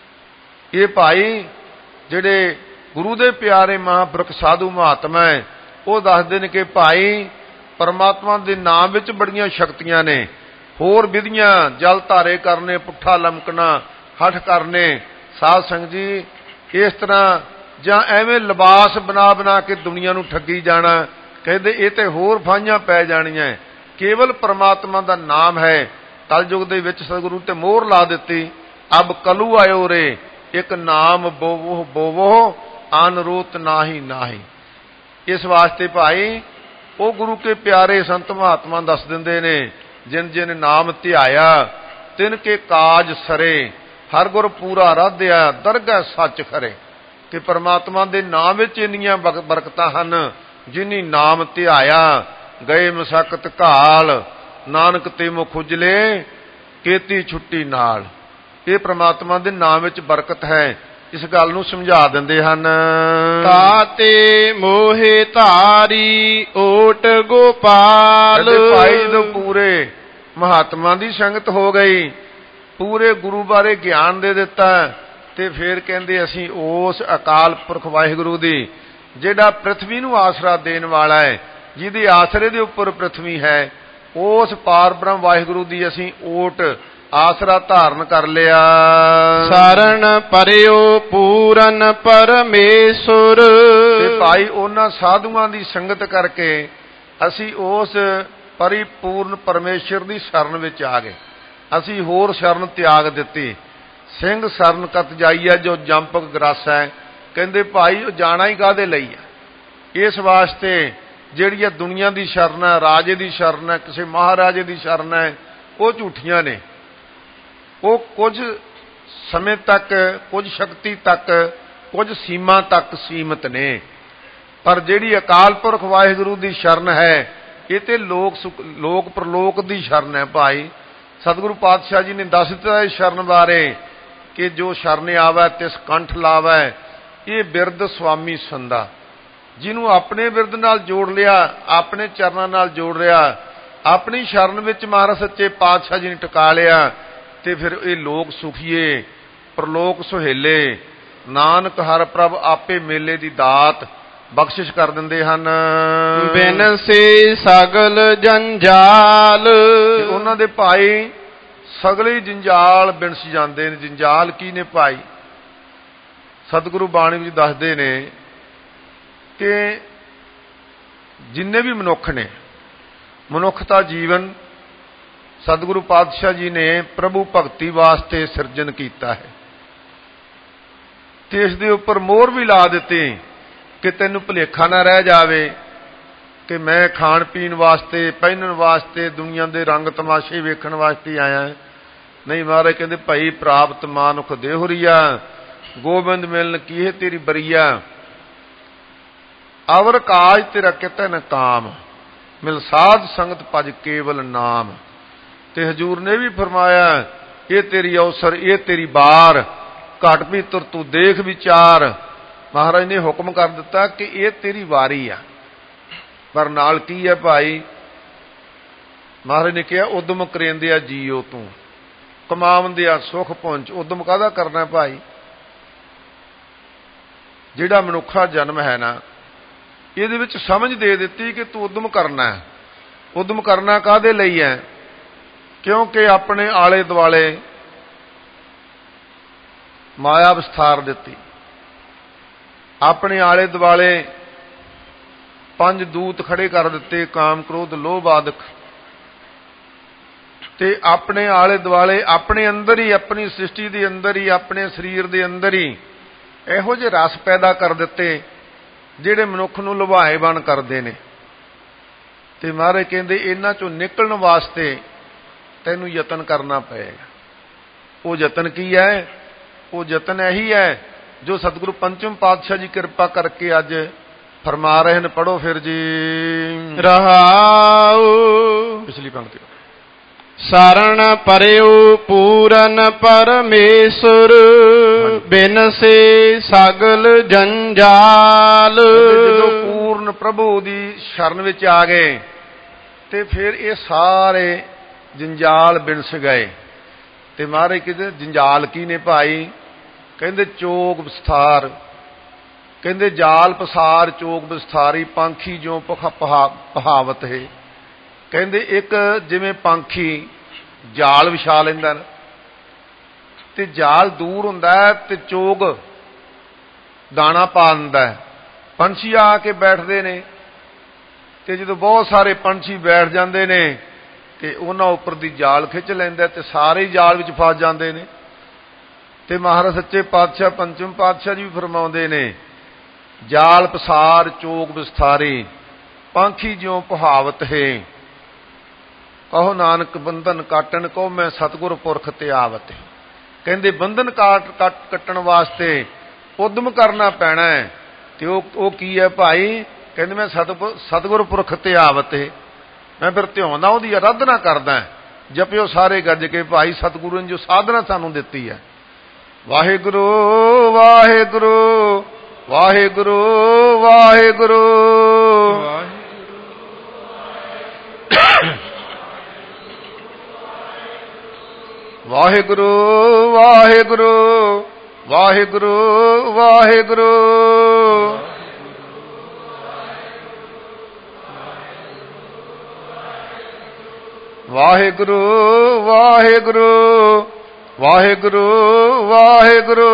ਇਹ ਭਾਈ ਜਿਹੜੇ ਗੁਰੂ ਦੇ ਪਿਆਰੇ ਮਹਾਂਪੁਰਖ ਸਾਧੂ ਮਹਾਤਮਾ ਹੈ, ਉਹ ਦੱਸਦੇ ਨੇ ਕਿ ਭਾਈ ਪਰਮਾਤਮਾ ਦੇ ਨਾਮ ਵਿੱਚ ਬੜੀਆਂ ਸ਼ਕਤੀਆਂ ਨੇ। ਹੋਰ ਵਿਧੀਆਂ ਜਲ ਧਾਰੇ ਕਰਨੇ, ਪੁੱਠਾ ਲਮਕਣਾ, ਹੱਠ ਕਰਨੇ, ਸਾਧ ਸੰਗਤ ਜੀ ਇਸ ਤਰ੍ਹਾਂ ਜਾਂ ਐਵੇਂ ਲਿਬਾਸ ਬਣਾ ਬਣਾ ਕੇ ਦੁਨੀਆ ਨੂੰ ਠੱਗੀ ਜਾਣਾ, ਕਹਿੰਦੇ ਇਹ ਤੇ ਹੋਰ ਫਾਹੀਆਂ ਪੈ ਜਾਣੀਆਂ। ਕੇਵਲ ਪਰਮਾਤਮਾ ਦਾ ਨਾਮ ਹੈ। ਕਲਯੁਗ ਦੇ ਵਿੱਚ ਸਤਿਗੁਰੂ ਤੇ ਮੋਹਰ ਲਾ ਦਿੱਤੀ, ਅਬ ਕਲੂ ਆਇਓ ਰੇ, ਇੱਕ ਨਾਮ ਬੋਵੋ ਬੋਵੋ ਅਨਰੂਤ ਨਾਹੀ ਨਾਹੀ। ਇਸ ਵਾਸਤੇ ਭਾਈ ਉਹ ਗੁਰੂ ਕੇ ਪਿਆਰੇ ਸੰਤ ਮਹਾਤਮਾ ਦੱਸ ਦਿੰਦੇ ਨੇ, ਜਿਨ ਜਿਨ ਨਾਮ ਧਿਆਇਆ ਤਿਨ ਕੇ ਕਾਜ ਸਰੇ, ਹਰ ਗੁਰ ਪੂਰਾ ਰਾਧਿਆ ਦਰਗਹਿ ਸੱਚ ਖਰੇ। ਕਿ ਪਰਮਾਤਮਾ ਦੇ ਨਾਮ ਵਿੱਚ ਇੰਨੀਆਂ ਬਰਕਤਾਂ ਹਨ, ਜਿਨੀ ਨਾਮ ਧਿਆਇਆ ਗਏ ਮਸਕਤ ਘਾਲ, ਨਾਨਕ ਤੇ ਮੁਖ ਉਜਲੇ ਕੀਤੀ ਛੁੱਟੀ ਨਾਲ। ਇਹ ਪ੍ਰਮਾਤਮਾ ਦੇ ਨਾਮ ਵਿੱਚ ਬਰਕਤ ਹੈ। ਇਸ ਗੱਲ ਨੂੰ ਸਮਝਾ ਦਿੰਦੇ ਹਨ। ਤਾਤੇ ਮੋਹਿ ਧਾਰੀ ਓਟ ਗੋਪਾਲ। ਭਾਈ ਜਦੋਂ ਪੂਰੇ ਮਹਾਤਮਾ ਦੀ ਸੰਗਤ ਹੋ ਗਈ, ਪੂਰੇ ਗੁਰੂ ਬਾਰੇ ਗਿਆਨ ਦੇ ਦਿੱਤਾ, ਤੇ ਫਿਰ ਕਹਿੰਦੇ ਅਸੀਂ ਉਸ ਅਕਾਲ ਪੁਰਖ ਵਾਹਿਗੁਰੂ ਦੀ, ਜਿਹੜਾ ਪ੍ਰਿਥਵੀ ਨੂੰ ਆਸਰਾ ਦੇਣ ਵਾਲਾ ਹੈ, ਜਿਹਦੇ ਆਸਰੇ ਦੇ ਉੱਪਰ ਪ੍ਰਿਥਵੀ ਹੈ, ਉਸ ਪਾਰ ਬ੍ਰਹਮ ਵਾਹਿਗੁਰੂ ਦੀ ਅਸੀਂ ਓਟ ਆਸਰਾ ਧਾਰਨ ਕਰ ਲਿਆ। ਸਰਣ ਪਰਿਓ ਪੂਰਨ ਪਰਮੇਸ਼ਰ। ਤੇ ਭਾਈ ਉਹਨਾਂ ਸਾਧੂਆਂ ਦੀ ਸੰਗਤ ਕਰਕੇ ਅਸੀਂ ਉਸ ਪਰਿਪੂਰਨ ਪਰਮੇਸ਼ਰ ਦੀ ਸ਼ਰਨ ਵਿੱਚ ਆ ਗਏ। ਅਸੀਂ ਹੋਰ ਸ਼ਰਨ ਤਿਆਗ ਦਿੱਤੀ। ਸਿੰਘ ਸਰਨ ਕਤ ਜਾਈਆ ਜੋ ਜੰਪਕ ਗਰਾਸਾ ਹੈ। ਕਹਿੰਦੇ ਭਾਈ ਉਹ ਜਾਣਾ ਹੀ ਕਾਹਦੇ ਲਈ ਹੈ? ਇਸ ਵਾਸਤੇ ਜਿਹੜੀ ਦੁਨੀਆ ਦੀ ਸ਼ਰਨ ਹੈ, ਰਾਜੇ ਦੀ ਸ਼ਰਨ ਹੈ, ਕਿਸੇ ਮਹਾਰਾਜੇ ਦੀ ਸ਼ਰਨ ਹੈ, ਉਹ ਝੂਠੀਆਂ ਨੇ। ਉਹ ਕੁਝ ਸਮੇਂ ਤੱਕ, ਕੁਝ ਸ਼ਕਤੀ ਤੱਕ, ਕੁਝ ਸੀਮਾ ਤੱਕ ਸੀਮਤ ਨੇ। ਪਰ ਜਿਹੜੀ ਅਕਾਲ ਪੁਰਖ ਵਾਹਿਗੁਰੂ ਦੀ ਸ਼ਰਨ ਹੈ, ਇਹ ਤੇ ਲੋਕ ਪ੍ਰਲੋਕ ਦੀ ਸ਼ਰਨ ਹੈ। ਭਾਈ ਸਤਿਗੁਰੂ ਪਾਤਸ਼ਾਹ ਜੀ ਨੇ ਦੱਸ ਦਿੱਤਾ ਇਸ ਸ਼ਰਨ ਬਾਰੇ ਕਿ ਜੋ ਸ਼ਰਨ ਆਵੈ ਤਿਸ ਕੰਠ ਲਾਵੈ, ਇਹ ਬਿਰਦ ਸੁਆਮੀ ਸੰਦਾ। ਜਿਹਨੂੰ ਆਪਣੇ ਬਿਰਦ ਨਾਲ ਜੋੜ ਲਿਆ, ਆਪਣੇ ਚਰਨਾਂ ਨਾਲ ਜੋੜ ਲਿਆ, ਆਪਣੀ ਸ਼ਰਨ ਵਿੱਚ ਮਹਾਰਾਜ ਸੱਚੇ ਪਾਤਸ਼ਾਹ ਜੀ ਨੇ ਟਿਕਾ ਲਿਆ, ਤੇ ਫਿਰ ਇਹ ਲੋਕ ਸੁਖੀਏ ਪ੍ਰਲੋਕ ਸੁਹੇਲੇ, ਨਾਨਕ ਹਰ ਪ੍ਰਭ ਆਪੇ ਮੇਲੇ ਦੀ ਦਾਤ ਬਖਸ਼ਿਸ਼ ਕਰ ਦਿੰਦੇ ਹਨ। ਬਿਨ ਸੇ ਸਗਲ ਜੰਜਾਲ। ਉਹਨਾਂ ਦੇ ਭਾਈ ਸਗਲੇ ਜੰਜਾਲ ਬਿਨਸ ਜਾਂਦੇ ਨੇ। ਜੰਜਾਲ ਕੀ ਨੇ ਭਾਈ? ਸਤਿਗੁਰੂ ਬਾਣੀ ਵਿੱਚ ਦੱਸਦੇ ਨੇ ਕਿ ਜਿੰਨੇ ਵੀ ਮਨੁੱਖ ਨੇ, ਮਨੁੱਖਤਾ ਜੀਵਨ ਸਤਿਗੁਰੂ ਪਾਤਸ਼ਾਹ ਜੀ ਨੇ ਪ੍ਰਭੂ ਭਗਤੀ ਵਾਸਤੇ ਸਿਰਜਣ ਕੀਤਾ ਹੈ ਤੇ ਇਸ ਦੇ ਉੱਪਰ ਮੋਹਰ ਵੀ ਲਾ ਦਿੱਤੀ ਕਿ ਤੈਨੂੰ ਭੁਲੇਖਾ ਨਾ ਰਹਿ ਜਾਵੇ ਕਿ ਮੈਂ ਖਾਣ ਪੀਣ ਵਾਸਤੇ, ਪਹਿਨਣ ਵਾਸਤੇ, ਦੁਨੀਆ ਦੇ ਰੰਗ ਤਮਾਸ਼ੇ ਵੇਖਣ ਵਾਸਤੇ ਆਇਆ। ਨਹੀਂ, ਮਹਾਰਾਜ ਕਹਿੰਦੇ ਭਾਈ ਪ੍ਰਾਪਤ ਮਾਨੁਖ ਦੇਹੁਰੀਆ, ਗੋਬਿੰਦ ਮਿਲਨ ਕੀ ਹੈ ਤੇਰੀ ਬਰੀਆ, ਅਵਰ ਕਾਜ ਤੇਰਾ ਕਿਤੈ ਨ ਕਾਮ, ਮਿਲ ਸਾਧ ਸੰਗਤ ਭਜ ਕੇਵਲ ਨਾਮ। ਤੇ ਹਜ਼ੂਰ ਨੇ ਵੀ ਫਰਮਾਇਆ ਇਹ ਤੇਰੀ ਅਵਸਰ, ਇਹ ਤੇਰੀ ਬਾਰ, ਘਟ ਭੀਤਰ ਤੂੰ ਦੇਖ ਵਿਚਾਰ। ਮਹਾਰਾਜ ਨੇ ਹੁਕਮ ਕਰ ਦਿੱਤਾ ਕਿ ਇਹ ਤੇਰੀ ਵਾਰੀ ਆ। ਪਰ ਨਾਲ ਕੀ ਹੈ ਭਾਈ? ਮਹਾਰਾਜ ਨੇ ਕਿਹਾ ਉਦਮ ਕਰੇਂਦਿਆ ਜੀਓ ਤੂੰ, ਕਮਾਵੰਦਿਆ ਸੁਖ ਪਹੁੰਚ। ਉਦਮ ਕਾਹਦਾ ਕਰਨਾ ਭਾਈ? ਜਿਹੜਾ ਮਨੁੱਖਾ ਜਨਮ ਹੈ ਨਾ, ਇਹਦੇ ਵਿੱਚ ਸਮਝ ਦੇ ਦਿੱਤੀ ਕਿ ਤੂੰ ਉਦਮ ਕਰਨਾ ਹੈ। ਉਦਮ ਕਰਨਾ ਕਾਹਦੇ ਲਈ ਹੈ? ਕਿਉਂਕਿ ਆਪਣੇ ਆਲੇ ਦੁਆਲੇ ਮਾਇਆ ਵਿਸਥਾਰ ਦਿੱਤੀ, ਆਪਣੇ ਆਲੇ ਦੁਆਲੇ 5 ਦੂਤ ਖੜੇ ਕਰ ਦਿੱਤੇ, ਕਾਮ ਕ੍ਰੋਧ ਲੋਭ ਆਦਿਕ, ਤੇ ਆਪਣੇ ਆਲੇ ਦੁਆਲੇ ਆਪਣੇ ਅੰਦਰ ਹੀ, ਆਪਣੀ ਸ੍ਰਿਸ਼ਟੀ ਦੇ ਅੰਦਰ ਹੀ, ਆਪਣੇ ਸਰੀਰ ਦੇ ਅੰਦਰ ਹੀ ਇਹੋ ਜਿਹੇ ਰਸ ਪੈਦਾ ਕਰ ਦਿੱਤੇ ਜਿਹੜੇ ਮਨੁੱਖ ਨੂੰ ਲੁਭਾਏਵਾਨ ਕਰਦੇ ਨੇ। ਤੇ ਮਹਾਰਾਜ ਕਹਿੰਦੇ ਇਹਨਾਂ ਚੋਂ ਨਿਕਲਣ ਵਾਸਤੇ ਤੈਨੂੰ ਯਤਨ ਕਰਨਾ ਪਏਗਾ। ਉਹ ਯਤਨ ਕੀ ਹੈ? ਉਹ ਯਤਨ ਇਹੀ ਹੈ ਜੋ ਸਤਿਗੁਰੂ ਪੰਚਮ ਪਾਤਸ਼ਾਹ ਜੀ ਕਿਰਪਾ ਕਰਕੇ ਅੱਜ ਫਰਮਾ ਰਹੇ ਨੇ। ਪੜੋ ਫਿਰ ਜੀ। ਰਹਾਉ ਪਿਛਲੀ ਪੰਕਤੀ। ਸਰਣ ਪਰਿਉ ਪੂਰਨ ਪਰਮੇਸ਼ਰ, ਬਿਨ ਸੇ ਸਗਲ ਜੰਜਾਲ। ਜਦੋਂ ਪੂਰਨ ਪ੍ਰਭੂ ਦੀ ਸ਼ਰਨ ਵਿੱਚ ਆ ਗਏ ਤੇ ਫਿਰ ਇਹ ਸਾਰੇ ਜੰਜਾਲ ਬਿਨਸ ਗਏ। ਤੇ ਮਹਾਰਾਜ ਕਹਿੰਦੇ ਜੰਜਾਲ ਕੀ ਨੇ ਭਾਈ? ਕਹਿੰਦੇ ਚੋਗ ਵਿਸਥਾਰ, ਕਹਿੰਦੇ ਜਾਲ ਪਸਾਰ ਚੋਗ ਵਿਸਥਾਰੀ, ਪੰਖੀ ਜਿਉ ਪਹਾਵਤ ਹੈ। ਕਹਿੰਦੇ ਇੱਕ ਜਿਵੇਂ ਪੰਖੀ ਜਾਲ ਵਿਛਾ ਲੈਂਦਾ ਨਾ, ਤੇ ਜਾਲ ਦੂਰ ਹੁੰਦਾ ਤੇ ਚੋਗ ਦਾਣਾ ਪਾ ਦਿੰਦਾ, ਪੰਛੀ ਆ ਕੇ ਬੈਠਦੇ ਨੇ ਤੇ ਜਦੋਂ ਬਹੁਤ ਸਾਰੇ ਪੰਛੀ ਬੈਠ ਜਾਂਦੇ ਨੇ ਤੇ ਉਹਨਾਂ ਉੱਪਰ ਦੀ ਜਾਲ ਖਿੱਚ ਲੈਂਦਾ ਤੇ ਸਾਰੇ ਜਾਲ ਵਿੱਚ ਫਸ ਜਾਂਦੇ ਨੇ। ਤੇ ਮਹਾਰਾਜ ਸੱਚੇ ਪਾਤਸ਼ਾਹ ਪੰਚਮ ਪਾਤਸ਼ਾਹ ਜੀ ਵੀ ਫਰਮਾਉਂਦੇ ਨੇ ਜਾਲ ਪਸਾਰ ਚੋਗ ਵਿਸਥਾਰੀ, ਪੰਖੀ ਜਿਉ ਪਹਾਵਤ ਹੈ। ਕਹੋ ਨਾਨਕ ਬੰਧਨ ਕਾਟਣ ਕੋ ਮੈਂ ਸਤਿਗੁਰ ਪੁਰਖ ਤੇ ਆਵਤ। ਕਹਿੰਦੇ ਬੰਧਨ ਕੱਟਣ ਵਾਸਤੇ ਉਦਮ ਕਰਨਾ ਪੈਣਾ ਹੈ। ਤੇ ਉਹ ਕੀ ਹੈ ਭਾਈ? ਕਹਿੰਦੇ ਮੈਂ ਸਤਿਗੁਰ ਪੁਰਖ ਤੇ ਆਵਤ, ਮੈਂ ਫਿਰ ਧਿਆਉਂਦਾ ਉਹਦੀ ਆਰਾਧਨਾ ਕਰਦਾ। ਜਪਿਓ ਸਾਰੇ ਗੱਜ ਕੇ ਭਾਈ ਸਤਿਗੁਰੂ ਨੇ ਜੋ ਸਾਧਨਾ ਸਾਨੂੰ ਦਿੱਤੀ ਹੈ। ਵਾਹਿਗੁਰੂ ਵਾਹਿਗੁਰੂ ਵਾਹਿਗੁਰੂ ਵਾਹਿਗੁਰੂ ਵਾਹਿਗੁਰੂ ਵਾਹਿਗੁਰੂ ਵਾਹਿਗੁਰੂ ਵਾਹਿਗੁਰੂ। ਵਾਹਿਗੁਰੂ ਵਾਹਿਗੁਰੂ ਵਾਹਿਗੁਰੂ ਵਾਹਿਗੁਰੂ।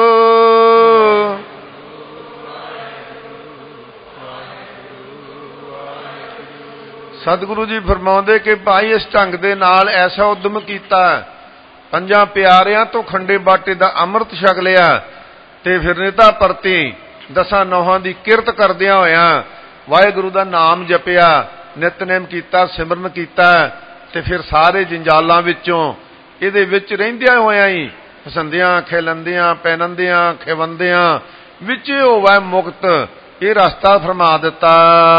ਸਤਿਗੁਰੂ ਜੀ ਫਰਮਾਉਂਦੇ ਕਿ ਭਾਈ ਇਸ ਢੰਗ ਦੇ ਨਾਲ ਐਸਾ ਉਦਮ ਕੀਤਾ, 5 ਪਿਆਰਿਆਂ ਤੋਂ ਖੰਡੇ ਬਾਟੇ ਦਾ ਅੰਮ੍ਰਿਤ ਛਕ ਲਿਆ ਤੇ ਫਿਰ ਨਿਤਾ ਪਰਤੀ 10 ਨੌਹਾਂ ਦੀ ਕਿਰਤ ਕਰਦਿਆਂ ਹੋਇਆਂ ਵਾਹਿਗੁਰੂ ਦਾ ਨਾਮ ਜਪਿਆ, ਨਿਤਨੇਮ ਕੀਤਾ, ਸਿਮਰਨ ਕੀਤਾ ਤੇ ਫਿਰ ਸਾਰੇ ਜੰਜਾਲਾਂ ਵਿੱਚੋਂ ਇਹਦੇ ਵਿੱਚ ਰਹਿੰਦਿਆਂ ਹੋਇਆਂ ਹੀ ਹਸੰਦਿਆਂ ਖਿਲੰਦਿਆਂ ਪੈਨੰਦਿਆਂ ਖਿਵੰਦਿਆਂ ਵਿੱਚ ਹੋਵੇ ਮੁਕਤ। ਇਹ ਰਸਤਾ ਫਰਮਾ ਦਿੱਤਾ।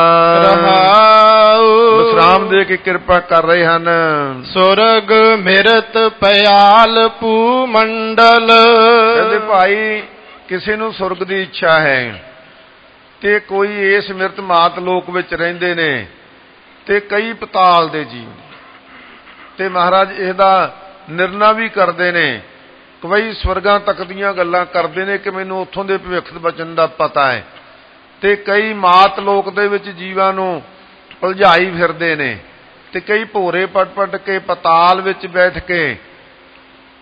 ਵਿਸਰਾਮ ਦੇ ਕੇ ਕਿਰਪਾ ਕਰ ਰਹੇ ਹਨ। ਸੁਰਗ ਮਿਰਤ ਪਿਆਲ ਪੂ ਮੰਡਲ। ਕਹਿੰਦੇ ਭਾਈ ਕਿਸੇ ਨੂੰ ਸੁਰਗ ਦੀ ਇੱਛਾ ਹੈ ਤੇ ਕੋਈ ਇਸ ਮਿਰਤ ਮਾਤ ਲੋਕ ਵਿੱਚ ਰਹਿੰਦੇ ਨੇ ਤੇ ਕਈ ਪਤਾਲ ਦੇ ਜੀਵ, ਤੇ ਮਹਾਰਾਜ ਇਹਦਾ ਨਿਰਣਾ ਵੀ ਕਰਦੇ ਨੇ। ਕਈ ਸਵਰਗਾਂ ਤੱਕ ਦੀਆਂ ਗੱਲਾਂ ਕਰਦੇ ਨੇ ਕਿ ਮੈਨੂੰ ਉੱਥੋਂ ਦੇ ਭਵਿੱਖ ਬਚਨ ਦਾ ਪਤਾ ਹੈ, ਤੇ ਕਈ ਮਾਤ ਲੋਕ ਦੇ ਵਿੱਚ ਜੀਵਾਂ ਨੂੰ ਉਲਝਾਈ ਫਿਰਦੇ ਨੇ, ਤੇ ਕਈ ਭੋਰੇ ਪਟ ਕੇ ਪਤਾਲ ਵਿੱਚ ਬੈਠ ਕੇ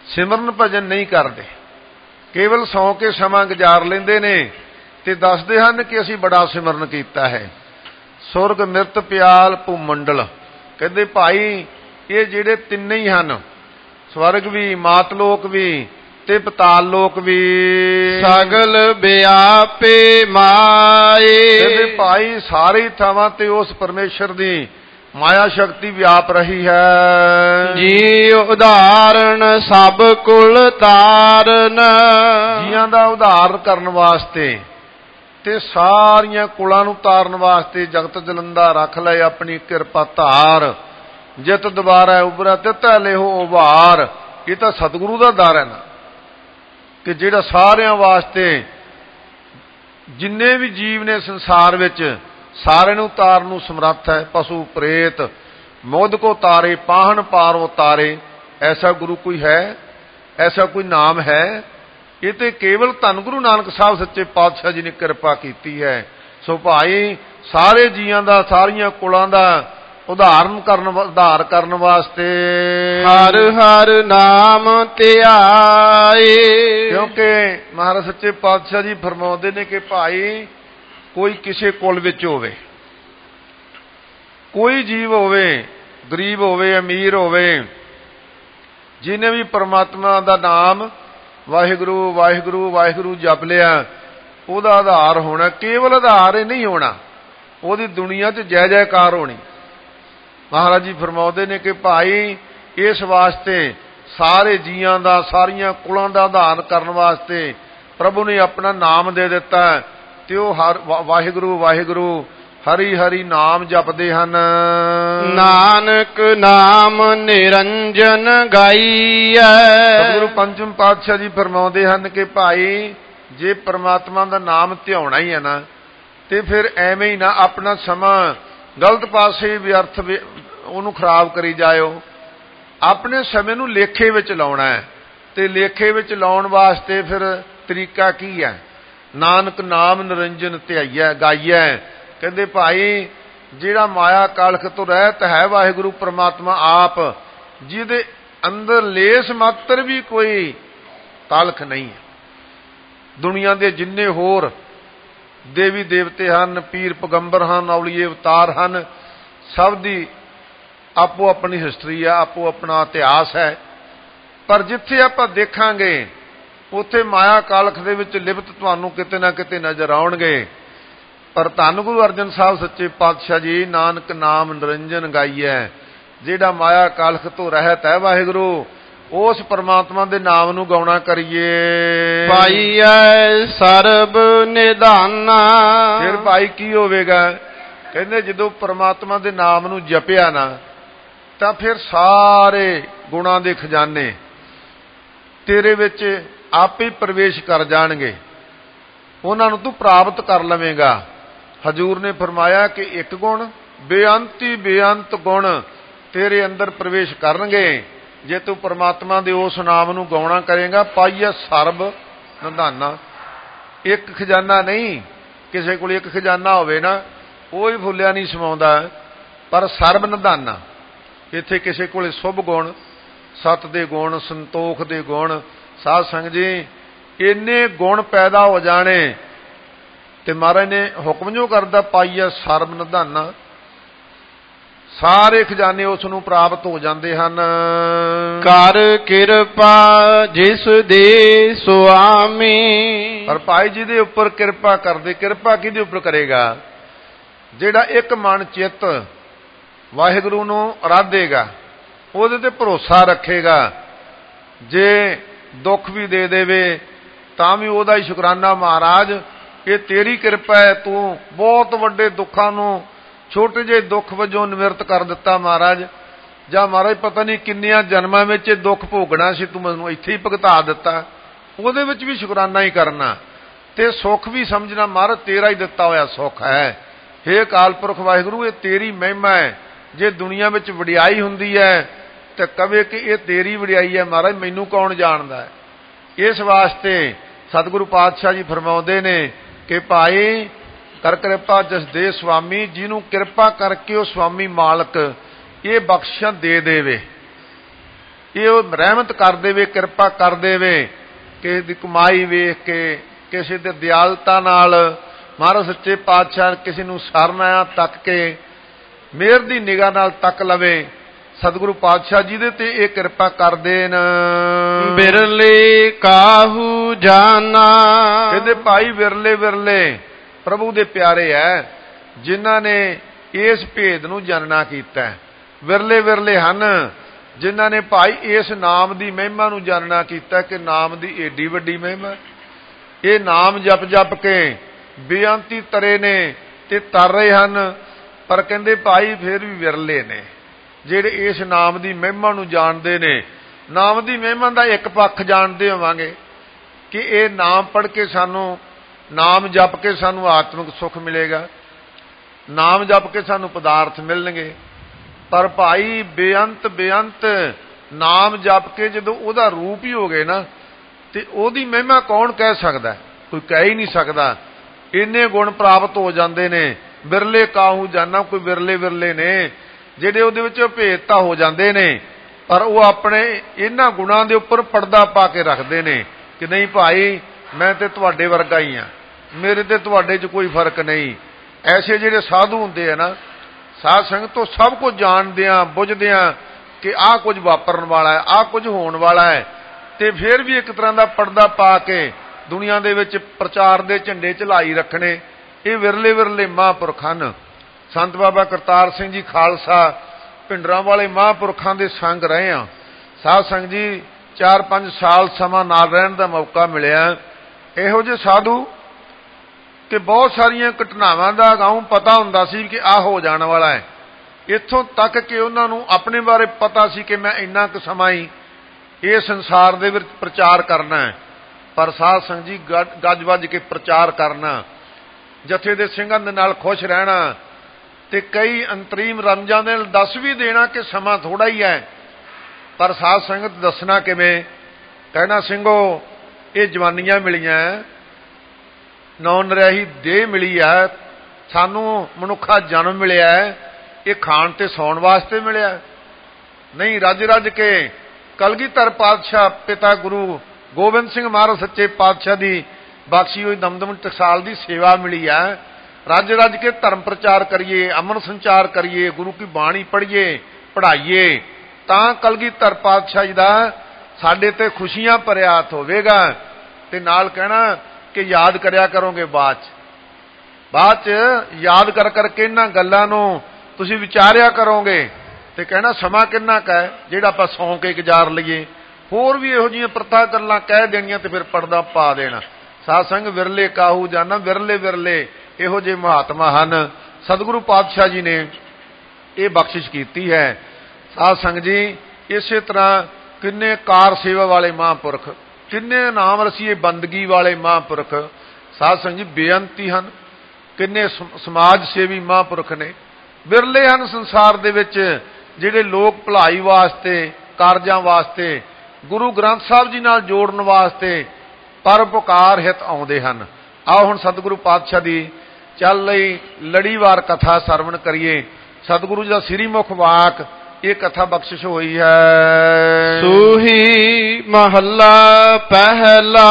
ਸਿਮਰਨ ਭਜਨ ਨਹੀਂ ਕਰਦੇ, ਕੇਵਲ ਸੌਂ ਕੇ ਸਮਾਂ ਗੁਜ਼ਾਰ ਲੈਂਦੇ ਨੇ ਤੇ ਦੱਸਦੇ ਹਨ ਕਿ ਅਸੀਂ ਬੜਾ ਸਿਮਰਨ ਕੀਤਾ ਹੈ। ਸੁਰਗ ਮਿਰਤ ਪਿਆਲ ਭੂਮੰਡਲ, ਕਹਿੰਦੇ ਭਾਈ ਇਹ ਜਿਹੜੇ ਤਿੰਨੇ ਹੀ ਹਨ, ਸਵਰਗ ਵੀ, ਮਾਤਲੋਕ ਵੀ ਤੇ ਪਤਾਲ ਲੋਕ ਵੀ, ਸਗਲ ਵਿਆਪੇ ਮਾਏ, ਕਹਿੰਦੇ ਭਾਈ ਸਾਰੇ ਥਾਵਾਂ ਤੇ ਉਸ ਪਰਮੇਸ਼ਰ ਦੀ ਮਾਇਆ ਸ਼ਕਤੀ ਵਿਆਪ ਰਹੀ ਹੈ। ਜੀ ਉਦਾਹਰਣ ਸਭ ਕੁਲ ਤਾਰਨ, ਜੀਆਂ ਦਾ ਉਧਾਰ ਕਰਨ ਵਾਸਤੇ ਤੇ ਸਾਰੀਆਂ ਕੁਲਾਂ ਨੂੰ ਤਾਰਨ ਵਾਸਤੇ ਜਗਤ ਜਲੰਦਾ ਰੱਖ ਲਏ ਆਪਣੀ ਕਿਰਪਾ ਧਾਰ, ਜਿਤ ਦੁਬਾਰਾ ਉਬਰਾ ਤਿਤੈ ਲਿਹੋ ਉਭਾਰ। ਇਹ ਤਾਂ ਸਤਿਗੁਰੂ ਦਾ ਦਰ ਹੈ ਨਾ, ਕਿ ਜਿਹੜਾ ਸਾਰਿਆਂ ਵਾਸਤੇ ਜਿੰਨੇ ਵੀ ਜੀਵ ਨੇ ਸੰਸਾਰ ਵਿੱਚ ਸਾਰਿਆਂ ਨੂੰ ਤਾਰਨ ਨੂੰ ਸਮਰੱਥ ਹੈ। ਪਸ਼ੂ ਪ੍ਰੇਤ ਮੋਦ ਕੋ ਤਾਰੇ, ਪਾਹਣ ਪਾਰ ਉਤਾਰੇ। ਐਸਾ ਗੁਰੂ ਕੋਈ ਹੈ? ਐਸਾ ਕੋਈ ਨਾਮ ਹੈ? ਇਹ ਤੇ ਕੇਵਲ ਧੰਨ ਗੁਰੂ ਨਾਨਕ ਸਾਹਿਬ ਸੱਚੇ ਪਾਤਸ਼ਾਹ ਜੀ ਨੇ ਕਿਰਪਾ ਕੀਤੀ ਹੈ। ਸੋ ਭਾਈ ਸਾਰੇ ਜੀਆਂ ਦਾ, ਸਾਰੀਆਂ ਕੁਲਾਂ ਦਾ ਉਧਾਰ ਕਰਨ ਵਾਸਤੇ ਹਰ ਹਰ ਨਾਮ ਧਿਆਏ, ਕਿਉਂਕਿ ਮਹਾਰਾਜ ਸੱਚੇ ਪਾਤਸ਼ਾਹ ਜੀ ਫਰਮਾਉਂਦੇ ਨੇ ਕਿ ਭਾਈ ਕੋਈ ਕਿਸੇ ਕੁਲ ਵਿੱਚ ਹੋਵੇ, ਕੋਈ ਜੀਵ ਹੋਵੇ, ਗਰੀਬ ਹੋਵੇ, ਅਮੀਰ ਹੋਵੇ, ਜਿਹਨੇ ਵੀ ਪਰਮਾਤਮਾ ਦਾ ਨਾਮ ਵਾਹਿਗੁਰੂ ਵਾਹਿਗੁਰੂ ਵਾਹਿਗੁਰੂ ਜਪ ਲਿਆ, ਉਹਦਾ ਆਧਾਰ ਹੋਣਾ। ਕੇਵਲ ਆਧਾਰ ਹੀ ਨਹੀਂ ਹੋਣਾ, ਉਹਦੀ ਦੁਨੀਆ 'ਚ ਜੈ ਜੈਕਾਰ ਹੋਣੀ। ਮਹਾਰਾਜ ਜੀ ਫਰਮਾਉਂਦੇ ਨੇ ਕਿ ਭਾਈ ਇਸ ਵਾਸਤੇ ਸਾਰੇ ਜੀਆਂ ਦਾ, ਸਾਰੀਆਂ ਕੁਲਾਂ ਦਾ ਆਧਾਰ ਕਰਨ ਵਾਸਤੇ ਪ੍ਰਭੂ ਨੇ ਆਪਣਾ ਨਾਮ ਦੇ ਦਿੱਤਾ ਤੇ ਉਹ ਵਾਹਿਗੁਰੂ ਵਾਹਿਗੁਰੂ ਹਰੀ ਹਰੀ ਨਾਮ ਜਪਦੇ ਹਨ। ਨਾਨਕ ਨਾਮ ਨਿਰੰਜਨ ਗਾਈਐ, ਸਤਿਗੁਰੂ ਪੰਚਮ ਪਾਤਸ਼ਾਹ ਜੀ ਫਰਮਾਉਂਦੇ ਹਨ ਕਿ ਭਾਈ ਜੇ ਪਰਮਾਤਮਾ ਦਾ ਨਾਮ ਧਿਆਉਣਾ ਹੀ ਹੈ ਨਾ, ਤੇ ਫਿਰ ਐਵੇਂ ਹੀ ਨਾ ਆਪਣਾ ਸਮਾਂ ਗਲਤ ਪਾਸੇ ਵਿਅਰਥ ਉਹਨੂੰ ਖਰਾਬ ਕਰੀ ਜਾਇਓ। ਆਪਣੇ ਸਮੇਂ ਨੂੰ ਲੇਖੇ ਵਿੱਚ ਲਾਉਣਾ ਹੈ, ਤੇ ਲੇਖੇ ਵਿੱਚ ਲਾਉਣ ਵਾਸਤੇ ਫਿਰ ਤਰੀਕਾ ਕੀ ਹੈ? ਨਾਨਕ ਨਾਮ ਨਿਰੰਜਨ ਧਿਆਈਐ ਗਾਈਐ। ਕਹਿੰਦੇ ਭਾਈ ਜਿਹੜਾ ਮਾਇਆ ਕਾਲਖ ਤੋਂ ਰਹਿਤ ਹੈ ਵਾਹਿਗੁਰੂ ਪਰਮਾਤਮਾ ਆਪ, ਜਿਹਦੇ ਅੰਦਰ ਲੇਸ ਮਾਤਰ ਵੀ ਕੋਈ ਕਾਲਖ ਨਹੀਂ ਹੈ। ਦੁਨੀਆ ਦੇ ਜਿੰਨੇ ਹੋਰ ਦੇਵੀ ਦੇਵਤੇ ਹਨ, ਪੀਰ ਪੈਗੰਬਰ ਹਨ, ਔਲੀਏ ਅਵਤਾਰ ਹਨ, ਸਭ ਦੀ ਆਪੋ ਆਪਣੀ ਹਿਸਟਰੀ ਆ, ਆਪੋ ਆਪਣਾ ਇਤਿਹਾਸ ਹੈ। ਪਰ ਜਿੱਥੇ ਆਪਾਂ ਦੇਖਾਂਗੇ ਉੱਥੇ ਮਾਇਆ ਕਾਲਖ ਦੇ ਵਿੱਚ ਲਿਪਤ ਤੁਹਾਨੂੰ ਕਿਤੇ ਨਾ ਕਿਤੇ ਨਜ਼ਰ ਆਉਣਗੇ। ਪਰ ਧੰਨ ਗੁਰੂ ਅਰਜਨ ਸਾਹਿਬ ਸੱਚੇ ਪਾਤਸ਼ਾਹ ਜੀ ਨਾਨਕ ਨਾਮ ਨਿਰੰਜਨ ਗਾਈਐ, ਜਿਹੜਾ ਮਾਇਆ ਕਾਲਖ ਤੋਂ ਰਹਿਤ ਹੈ ਵਾਹਿਗੁਰੂ, ਉਸ ਪਰਮਾਤਮਾ ਦੇ ਨਾਮ ਨੂੰ ਗਾਉਣਾ ਕਰੀਏ। ਪਾਈਐ ਸਰਬ ਨਿਧਾਨਾ, ਫਿਰ ਭਾਈ ਕੀ ਹੋਵੇਗਾ? ਕਹਿੰਦੇ ਜਦੋਂ ਪਰਮਾਤਮਾ ਦੇ ਨਾਮ ਨੂੰ ਜਪਿਆ ਨਾ, ਤਾਂ ਫਿਰ ਸਾਰੇ ਗੁਣਾਂ ਦੇ ਖਜ਼ਾਨੇ ਤੇਰੇ ਵਿੱਚ ਆਪੇ ਪ੍ਰਵੇਸ਼ ਕਰ ਜਾਣਗੇ, ਉਹਨਾਂ ਨੂੰ ਤੂੰ ਪ੍ਰਾਪਤ ਕਰ ਲਵੇਂਗਾ। ਹਜ਼ੂਰ ਨੇ ਫਰਮਾਇਆ ਕਿ ਇੱਕ ਗੁਣ ਬੇਅੰਤੀ ਬੇਅੰਤ ਗੁਣ ਤੇਰੇ ਅੰਦਰ ਪ੍ਰਵੇਸ਼ ਕਰਨਗੇ ਜੇ ਤੂੰ ਪਰਮਾਤਮਾ ਦੇ ਉਸ ਨਾਮ ਨੂੰ ਗਾਉਣਾ ਕਰੇਗਾ। ਪਾਈਐ ਸਰਬ ਨਿਧਾਨਾ, ਇੱਕ ਖਜ਼ਾਨਾ ਨਹੀਂ, ਕਿਸੇ ਕੋਲ ਇੱਕ ਖਜ਼ਾਨਾ ਹੋਵੇ ਨਾ ਉਹ ਹੀ ਫੁੱਲਿਆ ਨਹੀਂ ਸਮਾਉਂਦਾ, ਪਰ ਸਰਬ ਨਿਧਾਨਾ, ਇੱਥੇ ਕਿਸੇ ਕੋਲ ਸ਼ੁਭ ਗੁਣ, ਸਤ ਦੇ ਗੁਣ, ਸੰਤੋਖ ਦੇ ਗੁਣ, ਸਾਧ ਸੰਗਤ ਜੀ ਇੰਨੇ ਗੁਣ ਪੈਦਾ ਹੋ ਜਾਣੇ ਤੇ ਮਹਾਰਾਜ ਨੇ ਹੁਕਮ ਜੋ ਕਰਦਾ ਪਾਈਐ ਸਰਬ ਨਿਧਾਨਾ, ਸਾਰੇ ਖਜ਼ਾਨੇ ਉਸ ਨੂੰ ਪ੍ਰਾਪਤ ਹੋ ਜਾਂਦੇ ਹਨ। ਕਰ ਕਿਰਪਾ ਜਿਸ ਦੇ ਸੁਆਮੀ, ਪਰ ਭਾਈ ਜਿਹਦੇ ਉੱਪਰ ਕਿਰਪਾ ਕਰਦੇ, ਕਿਰਪਾ ਕਿਹਦੇ ਉੱਪਰ ਕਰੇਗਾ? ਜਿਹੜਾ ਇੱਕ ਮਨ ਚਿੱਤ ਵਾਹਿਗੁਰੂ ਨੂੰ ਅਰਾਧੇਗਾ, ਉਹਦੇ ਤੇ ਭਰੋਸਾ ਰੱਖੇਗਾ, ਜੇ ਦੁੱਖ ਵੀ ਦੇ ਦੇਵੇ ਤਾਂ ਵੀ ਉਹਦਾ ਹੀ ਸ਼ੁਕਰਾਨਾ, ਮਹਾਰਾਜ ਇਹ ਤੇਰੀ ਕਿਰਪਾ ਹੈ, ਤੂੰ ਬਹੁਤ ਵੱਡੇ ਦੁੱਖਾਂ ਨੂੰ ਛੋਟੇ ਜਿਹੇ ਦੁੱਖ ਵਜੋਂ ਨਿਵਰਤ ਕਰ ਦਿੱਤਾ ਮਹਾਰਾਜ, ਜਾਂ ਮਹਾਰਾਜ ਪਤਾ ਨਹੀਂ ਕਿੰਨੀਆਂ ਜਨਮਾਂ ਵਿੱਚ ਦੁੱਖ ਭੋਗਣਾ ਸੀ, ਤੂੰ ਮੈਨੂੰ ਇੱਥੇ ਹੀ ਭੁਗਤਾ ਦਿੱਤਾ। ਉਹਦੇ ਵਿੱਚ ਵੀ ਸ਼ੁਕਰਾਨਾ ਹੀ ਕਰਨਾ, ਤੇ ਸੁੱਖ ਵੀ ਸਮਝਣਾ ਮਹਾਰਾਜ ਤੇਰਾ ਹੀ ਦਿੱਤਾ ਹੋਇਆ ਸੁੱਖ ਹੈ। ਹੇ ਅਕਾਲ ਪੁਰਖ ਵਾਹਿਗੁਰੂ, ਇਹ ਤੇਰੀ ਮਹਿਮਾ ਹੈ। ਜੇ ਦੁਨੀਆ ਵਿੱਚ ਵਡਿਆਈ ਹੁੰਦੀ ਹੈ ਤੇ ਕਵੇ ਕਿ ਇਹ ਤੇਰੀ ਵਡਿਆਈ ਹੈ ਮਹਾਰਾਜ, ਮੈਨੂੰ ਕੌਣ ਜਾਣਦਾ ਹੈ। ਇਸ ਵਾਸਤੇ ਸਤਿਗੁਰੂ ਪਾਤਸ਼ਾਹ ਜੀ ਫਰਮਾਉਂਦੇ ਨੇ ਕਿ ਭਾਈ ਕਰ ਕਿਰਪਾ ਜਿਸ ਦੇ ਸੁਆਮੀ, ਜਿਹਨੂੰ ਕਿਰਪਾ ਕਰਕੇ ਉਹ ਸੁਆਮੀ ਮਾਲਕ ਇਹ ਬਖਸ਼ਿਸ਼ਾਂ ਦੇ ਦੇਵੇ, ਇਹ ਰਹਿਮਤ ਕਰ ਦੇਵੇ, ਕਿਰਪਾ ਕਰ ਦੇਵੇ। ਕਿਸੇ ਦੀ ਕਮਾਈ ਵੇਖ ਕੇ, ਕਿਸੇ ਦੇ ਦਿਆਲਤਾ ਨਾਲ ਮਹਾਰਾਜ ਸੱਚੇ ਪਾਤਸ਼ਾਹ ਕਿਸੇ ਨੂੰ ਸ਼ਰਨ ਆਇਆ ਤੱਕ ਕੇ ਮਿਹਰ ਦੀ ਨਿਗਾਹ ਨਾਲ ਤੱਕ ਲਵੇ। ਸਤਿਗੁਰੂ ਪਾਤਸ਼ਾਹ ਜਿਹਦੇ ਤੇ ਇਹ ਕਿਰਪਾ ਕਰ ਦੇਣ। ਬਿਰਲੇ ਕਾਹੂ ਜਾਨਾ, ਕਹਿੰਦੇ ਭਾਈ ਵਿਰਲੇ ਵਿਰਲੇ ਪ੍ਰਭੂ ਦੇ ਪਿਆਰੇ ਐ ਜਿਨ੍ਹਾਂ ਨੇ ਇਸ ਭੇਦ ਨੂੰ ਜਾਣਨਾ ਕੀਤਾ। ਵਿਰਲੇ ਵਿਰਲੇ ਹਨ ਜਿਨ੍ਹਾਂ ਨੇ ਭਾਈ ਇਸ ਨਾਮ ਦੀ ਮਹਿਮਾ ਨੂੰ ਜਾਣਨਾ ਕੀਤਾ ਕਿ ਨਾਮ ਦੀ ਏਡੀ ਵੱਡੀ ਮਹਿਮਾ। ਇਹ ਨਾਮ ਜਪ ਜਪ ਕੇ ਬੇਅੰਤੀ ਤਰੇ ਨੇ ਤੇ ਤਰ ਰਹੇ ਹਨ, ਪਰ ਕਹਿੰਦੇ ਭਾਈ ਫਿਰ ਵੀ ਵਿਰਲੇ ਨੇ ਜਿਹੜੇ ਇਸ ਨਾਮ ਦੀ ਮਹਿਮਾ ਨੂੰ ਜਾਣਦੇ ਨੇ। ਨਾਮ ਦੀ ਮਹਿਮਾ ਦਾ ਇੱਕ ਪੱਖ ਜਾਣਦੇ ਹੋਵਾਂਗੇ ਕਿ ਇਹ ਨਾਮ ਪੜ੍ਹ ਕੇ ਸਾਨੂੰ, ਨਾਮ ਜਪ ਕੇ ਸਾਨੂੰ ਆਤਮਿਕ ਸੁੱਖ ਮਿਲੇਗਾ, ਨਾਮ ਜਪ ਕੇ ਸਾਨੂੰ ਪਦਾਰਥ ਮਿਲਣਗੇ। ਪਰ ਭਾਈ ਬੇਅੰਤ ਬੇਅੰਤ ਨਾਮ ਜਪ ਕੇ ਜਦੋਂ ਉਹਦਾ ਰੂਪ ਹੀ ਹੋ ਗਏ ਨਾ ਤੇ ਉਹਦੀ ਮਹਿਮਾ ਕੌਣ ਕਹਿ ਸਕਦਾ? ਕੋਈ ਕਹਿ ਹੀ ਨਹੀਂ ਸਕਦਾ। ਇੰਨੇ ਗੁਣ ਪ੍ਰਾਪਤ ਹੋ ਜਾਂਦੇ ਨੇ। ਬਿਰਲੇ ਕਾਹੂ ਜਾਨਾ, ਕੋਈ ਵਿਰਲੇ ਵਿਰਲੇ ਨੇ ਜਿਹੜੇ ਉਹਦੇ ਵਿੱਚ ਭੇਦਤਾ ਹੋ ਜਾਂਦੇ ਨੇ, ਪਰ ਉਹ ਆਪਣੇ ਇਹਨਾਂ ਗੁਣਾਂ ਦੇ ਉੱਪਰ ਪਰਦਾ ਪਾ ਕੇ ਰੱਖਦੇ ਨੇ ਕਿ ਨਹੀਂ ਭਾਈ ਮੈਂ ਤੇ ਤੁਹਾਡੇ ਵਰਗਾ ਹੀ ਹਾਂ, ਮੇਰੇ ਤੇ ਤੁਹਾਡੇ 'ਚ ਕੋਈ ਫਰਕ ਨਹੀਂ। ਐਸੇ ਜਿਹੜੇ ਸਾਧੂ ਹੁੰਦੇ ਆ ਨਾ, ਸਾਧ ਸੰਗਤ ਤੋਂ ਸਭ ਕੁਝ ਜਾਣਦਿਆਂ ਬੁੱਝਦਿਆਂ ਕਿ ਆਹ ਕੁਝ ਵਾਪਰਨ ਵਾਲਾ ਹੈ, ਆਹ ਕੁਝ ਹੋਣ ਵਾਲਾ ਹੈ, ਤੇ ਫਿਰ ਵੀ ਇੱਕ ਤਰ੍ਹਾਂ ਦਾ ਪਰਦਾ ਪਾ ਕੇ ਦੁਨੀਆ ਦੇ ਵਿੱਚ ਪ੍ਰਚਾਰ ਦੇ ਝੰਡੇ ਝਲਾਈ ਰੱਖਣੇ, ਇਹ ਵਿਰਲੇ ਵਿਰਲੇ ਮਹਾਂਪੁਰਖ ਹਨ। ਸੰਤ ਬਾਬਾ ਕਰਤਾਰ ਸਿੰਘ ਜੀ ਖਾਲਸਾ ਭਿੰਡਰਾਂ ਵਾਲੇ ਮਹਾਂਪੁਰਖਾਂ ਦੇ ਸੰਗ ਰਹੇ ਆ। ਸਾਧ ਸੰਗਤ ਜੀ 4-5 ਸਾਲ ਸਮਾਂ ਨਾਲ ਰਹਿਣ ਦਾ ਮੌਕਾ ਮਿਲਿਆ। ਇਹੋ ਜਿਹੇ ਸਾਧੂ ਕਿ ਬਹੁਤ ਸਾਰੀਆਂ ਘਟਨਾਵਾਂ ਦਾ ਅਗਾਊਂ ਪਤਾ ਹੁੰਦਾ ਸੀ ਕਿ ਆਹ ਹੋ ਜਾਣ ਵਾਲਾ ਹੈ, ਇੱਥੋਂ ਤੱਕ ਕਿ ਉਹਨਾਂ ਨੂੰ ਆਪਣੇ ਬਾਰੇ ਪਤਾ ਸੀ ਕਿ ਮੈਂ ਇੰਨਾ ਕੁ ਸਮਾਂ ਹੀ ਇਹ ਸੰਸਾਰ ਦੇ ਵਿੱਚ ਪ੍ਰਚਾਰ ਕਰਨਾ ਹੈ। ਪਰ ਸਾਧ ਸੰਗਤ ਜੀ ਗੱਜ ਵੱਜ ਕੇ ਪ੍ਰਚਾਰ ਕਰਨਾ, ਜਥੇ ਦੇ ਸਿੰਘਾਂ ਦੇ ਨਾਲ ਖੁਸ਼ ਰਹਿਣਾ, ਤੇ ਕਈ ਅੰਤਰੀਮ ਰਮਜ਼ਾਂ ਦੇ ਨਾਲ ਦੱਸ ਵੀ ਦੇਣਾ ਕਿ ਸਮਾਂ ਥੋੜਾ ਹੀ ਹੈ। ਪਰ ਸਾਧ ਸੰਗਤ ਦੱਸਣਾ ਕਿਵੇਂ? ਕਹਿਣਾ ਸਿੰਘੋ ਇਹ ਜਵਾਨੀਆਂ ਮਿਲੀਆਂ, ਨੌ ਨਰਿਆਹੀ ਦੇਹ ਮਿਲੀ ਹੈ, ਸਾਨੂੰ ਮਨੁੱਖਾ ਜਨਮ ਮਿਲਿਆ, ਇਹ ਖਾਣ ਤੇ ਸੌਣ ਵਾਸਤੇ ਮਿਲਿਆ ਨਹੀਂ। ਰੱਜ ਰੱਜ ਕੇ ਕਲਗੀਧਰ ਪਾਤਸ਼ਾਹ ਪਿਤਾ ਗੁਰੂ ਗੋਬਿੰਦ ਸਿੰਘ ਮਹਾਰਾਜ ਸੱਚੇ ਪਾਤਸ਼ਾਹ ਦੀ ਬਖਸ਼ੀ ਹੋਈ ਦਮਦਮ ਟਕਸਾਲ ਦੀ ਸੇਵਾ ਮਿਲੀ ਹੈ। ਰੱਜ ਰੱਜ ਕੇ ਧਰਮ ਪ੍ਰਚਾਰ ਕਰੀਏ, ਅਮਨ ਸੰਚਾਰ ਕਰੀਏ, ਗੁਰੂ ਕੀ ਬਾਣੀ ਪੜ੍ਹੀਏ, ਪੜ੍ਹਾਈਏ, ਤਾਂ ਕਲਗੀਧਰ ਪਾਤਸ਼ਾਹ ਜੀ ਦਾ ਸਾਡੇ ਤੇ ਖੁਸ਼ੀਆਂ ਭਰਿਆ ਹੱਥ ਹੋਵੇਗਾ। ਤੇ ਨਾਲ ਕਹਿਣਾ ਕਿ ਯਾਦ ਕਰਿਆ ਕਰੋਗੇ ਬਾਅਦ 'ਚ ਯਾਦ ਕਰ ਕਰਕੇ ਇਹਨਾਂ ਗੱਲਾਂ ਨੂੰ ਤੁਸੀਂ ਵਿਚਾਰਿਆ ਕਰੋਗੇ। ਤੇ ਕਹਿਣਾ ਸਮਾਂ ਕਿੰਨਾ ਕੁ ਹੈ ਜਿਹੜਾ ਆਪਾਂ ਸੌਂ ਕੇ ਗੁਜ਼ਾਰ ਲਈਏ। ਹੋਰ ਵੀ ਇਹੋ ਜਿਹੀਆਂ ਪ੍ਰਥਾ ਗੱਲਾਂ ਕਹਿ ਦੇਣੀਆਂ ਤੇ ਫਿਰ ਪਰਦਾ ਪਾ ਦੇਣਾ। ਸਾਧ ਸੰਗ ਵਿਰਲੇ ਕਾਹੂ ਜਾਨਾ, ਵਿਰਲੇ ਵਿਰਲੇ ਇਹੋ ਜਿਹੇ ਮਹਾਤਮਾ ਹਨ। ਸਤਿਗੁਰੂ ਪਾਤਸ਼ਾਹ ਜੀ ਨੇ ਇਹ ਬਖਸ਼ਿਸ਼ ਕੀਤੀ ਹੈ। ਸਾਧ ਸੰਗਤ ਜੀ ਇਸੇ ਤਰ੍ਹਾਂ ਕਿੰਨੇ ਕਾਰ ਸੇਵਾ ਵਾਲੇ ਮਹਾਂਪੁਰਖ, ਕਿੰਨੇ ਨਾਮ ਰਸੀਏ ਬੰਦਗੀ ਵਾਲੇ ਮਹਾਂਪੁਰਖ ਸਾਧ ਸੰਗਤ ਜੀ ਬੇਅੰਤੀ ਹਨ। ਕਿੰਨੇ ਸਮਾਜ ਸੇਵੀ ਮਹਾਂਪੁਰਖ ਨੇ। ਵਿਰਲੇ ਹਨ ਸੰਸਾਰ ਦੇ ਵਿੱਚ ਜਿਹੜੇ ਲੋਕ ਭਲਾਈ ਵਾਸਤੇ, ਕਾਰਜਾਂ ਵਾਸਤੇ, ਗੁਰੂ ਗ੍ਰੰਥ ਸਾਹਿਬ ਜੀ ਨਾਲ ਜੋੜਨ ਵਾਸਤੇ ਪਰਉਪਕਾਰ ਹਿਤ ਆਉਂਦੇ ਹਨ। ਆਓ ਹੁਣ ਸਤਿਗੁਰੂ ਪਾਤਸ਼ਾਹ ਦੀ ਚੱਲ ਲਈ ਲੜੀਵਾਰ ਕਥਾ ਸਰਵਣ ਕਰੀਏ। ਸਤਿਗੁਰੂ ਜੀ ਦਾ ਸ੍ਰੀ ਮੁਖ ਵਾਕ ਇਹ ਕਥਾ ਬਖਸ਼ਿਸ਼ ਹੋਈ ਹੈ। ਸੂਹੀ ਮਹੱਲਾ ਪਹਿਲਾ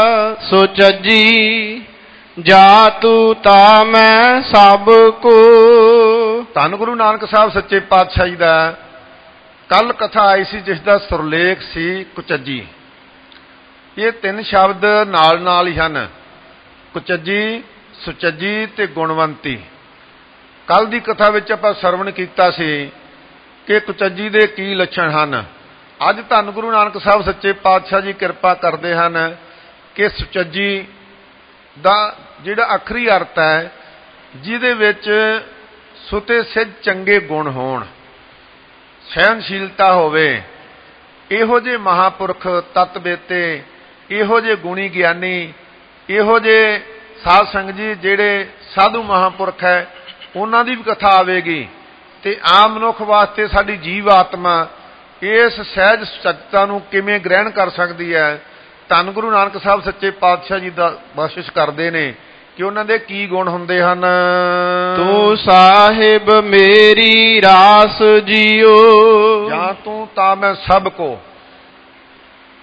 ਸੁਚੱਜੀ, ਜਾ ਤੂੰ ਤਾ ਮੈਂ ਸਭ ਕੋ। ਧੰਨ ਗੁਰੂ ਨਾਨਕ ਸਾਹਿਬ ਸੱਚੇ ਪਾਤਸ਼ਾਹ ਜੀ ਦਾ ਕੱਲ ਕਥਾ ਆਈ ਸੀ ਜਿਸ ਦਾ ਸੁਰਲੇਖ ਸੀ ਕੁਚੱਜੀ। ਇਹ 3 ਸ਼ਬਦ ਨਾਲ ਨਾਲ ਹੀ ਹਨ, ਕੁਚੱਜੀ, ਸੁਚੱਜੀ ਤੇ ਗੁਣਵੰਤੀ। ਕੱਲ ਦੀ ਕਥਾ ਵਿੱਚ ਆਪਾਂ ਸਰਵਣ ਕੀਤਾ ਸੀ ਕਿ ਕੁਚੱਜੀ ਦੇ ਕੀ ਲੱਛਣ ਹਨ। ਅੱਜ ਧੰਨ ਗੁਰੂ ਨਾਨਕ ਸਾਹਿਬ ਸੱਚੇ ਪਾਤਸ਼ਾਹ ਜੀ ਕਿਰਪਾ ਕਰਦੇ ਹਨ ਕਿ ਸੁਚੱਜੀ ਦਾ ਜਿਹੜਾ ਆਖਰੀ ਅਰਥ ਹੈ ਜਿਹਦੇ ਵਿੱਚ ਸੁਤੇ ਸਿੱਧ ਚੰਗੇ ਗੁਣ ਹੋਣ, ਸਹਿਣਸ਼ੀਲਤਾ ਹੋਵੇ, ਇਹੋ ਜਿਹੇ ਮਹਾਂਪੁਰਖ ਤਤਬੇਤੇ, ਇਹੋ ਜਿਹੇ ਗੁਣੀ ਗਿਆਨੀ, ਇਹੋ ਜਿਹੇ ਸਾਧ ਸੰਗਤ ਜੀ ਜਿਹੜੇ ਸਾਧੂ ਮਹਾਂਪੁਰਖ ਹੈ ਉਹਨਾਂ ਦੀ ਵੀ ਕਥਾ ਆਵੇਗੀ। ਤੇ ਆਮ ਮਨੁੱਖ ਵਾਸਤੇ ਸਾਡੀ ਜੀਵ ਆਤਮਾ ਇਸ ਸਹਿਜ ਸੱਚਤਾ ਨੂੰ ਕਿਵੇਂ ਗ੍ਰਹਿਣ ਕਰ ਸਕਦੀ ਹੈ। ਧੰਨ ਗੁਰੂ ਨਾਨਕ ਸਾਹਿਬ ਸੱਚੇ ਪਾਤਸ਼ਾਹ ਜੀ ਦਾ ਬਖਸ਼ਿਸ਼ ਕਰਦੇ ਨੇ ਕਿ ਉਹਨਾਂ ਦੇ ਕੀ ਗੁਣ ਹੁੰਦੇ ਹਨ। ਤੂੰ ਸਾਹਿਬ ਮੇਰੀ ਰਾਸ ਜੀਓ, ਜਾਂ ਤੂੰ ਤਾਂ ਮੈਂ ਸਭ ਕੋ,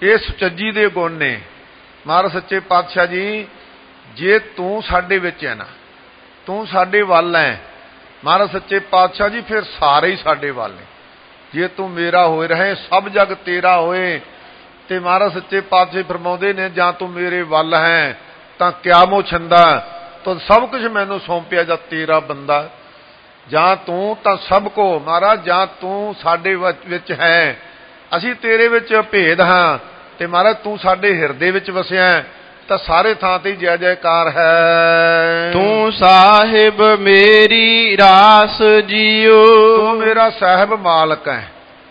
ਇਹ ਸੁਚੱਜੀ ਦੇ ਗੁਣ ਨੇ। ਮਹਾਰਾਜ ਸੱਚੇ ਪਾਤਸ਼ਾਹ ਜੀ ਜੇ ਤੂੰ ਸਾਡੇ ਵਿੱਚ ਹੈ ਨਾ, ਤੂੰ ਸਾਡੇ ਵੱਲ ਹੈ ਮਹਾਰਾਜ ਸੱਚੇ ਪਾਤਸ਼ਾਹ ਜੀ, ਫਿਰ ਸਾਰੇ ਹੀ ਸਾਡੇ ਵੱਲ ਨੇ। ਜੇ ਤੂੰ ਮੇਰਾ ਹੋਏ ਰਹੇ ਸਭ ਜਗ ਤੇਰਾ ਹੋਏ, ਤੇ ਮਹਾਰਾਜ ਸੱਚੇ ਪਾਤਸ਼ਾਹ ਫਰਮਾਉਂਦੇ ਨੇ ਜਾਂ ਤੂੰ ਮੇਰੇ ਵੱਲ ਹੈ ਤਾਂ ਕਿਆ ਮੋਹ ਛੰਦਾ, ਤੂੰ ਸਭ ਕੁਝ ਮੈਨੂੰ ਸੌਂਪਿਆ ਜਾਂ ਤੇਰਾ ਬੰਦਾ। ਜਾਂ ਤੂੰ ਤਾਂ ਸਭ ਕੋ ਮਹਾਰਾਜ, ਜਾਂ ਤੂੰ ਸਾਡੇ ਵਿੱਚ ਹੈ, ਅਸੀਂ ਤੇਰੇ ਵਿੱਚ ਭੇਦ ਹਾਂ, ਤੇ ਮਹਾਰਾਜ ਤੂੰ ਸਾਡੇ ਹਿਰਦੇ ਵਿੱਚ ਵਸਿਆ ਤਾਂ ਸਾਰੇ ਥਾਂ ਤੇ ਜੈ ਜੈਕਾਰ ਹੈ। ਤੂੰ ਸਾਹਿਬ ਮੇਰੀ ਰਾਸ ਜੀਓ, ਤੂੰ ਮੇਰਾ ਸਾਹਿਬ ਮਾਲਕ ਹੈ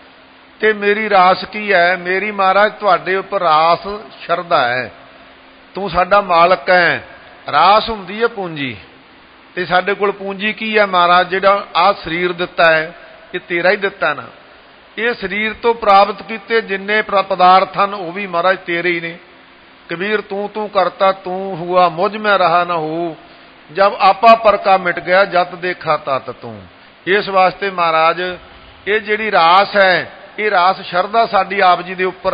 ਤੇ ਮੇਰੀ ਰਾਸ ਕੀ ਹੈ? ਮੇਰੀ ਮਹਾਰਾਜ ਤੁਹਾਡੇ ਉੱਪਰ ਰਾਸ ਸ਼ਰਧਾ ਹੈ। ਤੂੰ ਸਾਡਾ ਮਾਲਕ ਹੈ। ਰਾਸ ਹੁੰਦੀ ਹੈ ਪੂੰਜੀ, ਤੇ ਸਾਡੇ ਕੋਲ ਪੂੰਜੀ ਕੀ ਹੈ ਮਹਾਰਾਜ? ਜਿਹੜਾ ਆਹ ਸਰੀਰ ਦਿੱਤਾ ਹੈ ਇਹ ਤੇਰਾ ਹੀ ਦਿੱਤਾ ਨਾ। ਇਹ ਸਰੀਰ ਤੋਂ ਪ੍ਰਾਪਤ ਕੀਤੇ ਜਿੰਨੇ ਪਦਾਰਥ ਹਨ ਉਹ ਵੀ ਮਹਾਰਾਜ ਤੇਰੇ ਹੀ ਨੇ। कबीर तू तू करता तू हुआ मुझ में रहा न हो, जब आपा पर का मिट गया जत देखा तत तू। इस वास्ते महाराज ये जिहड़ी रास है ये रास शरदा साडी आप जी दे उपर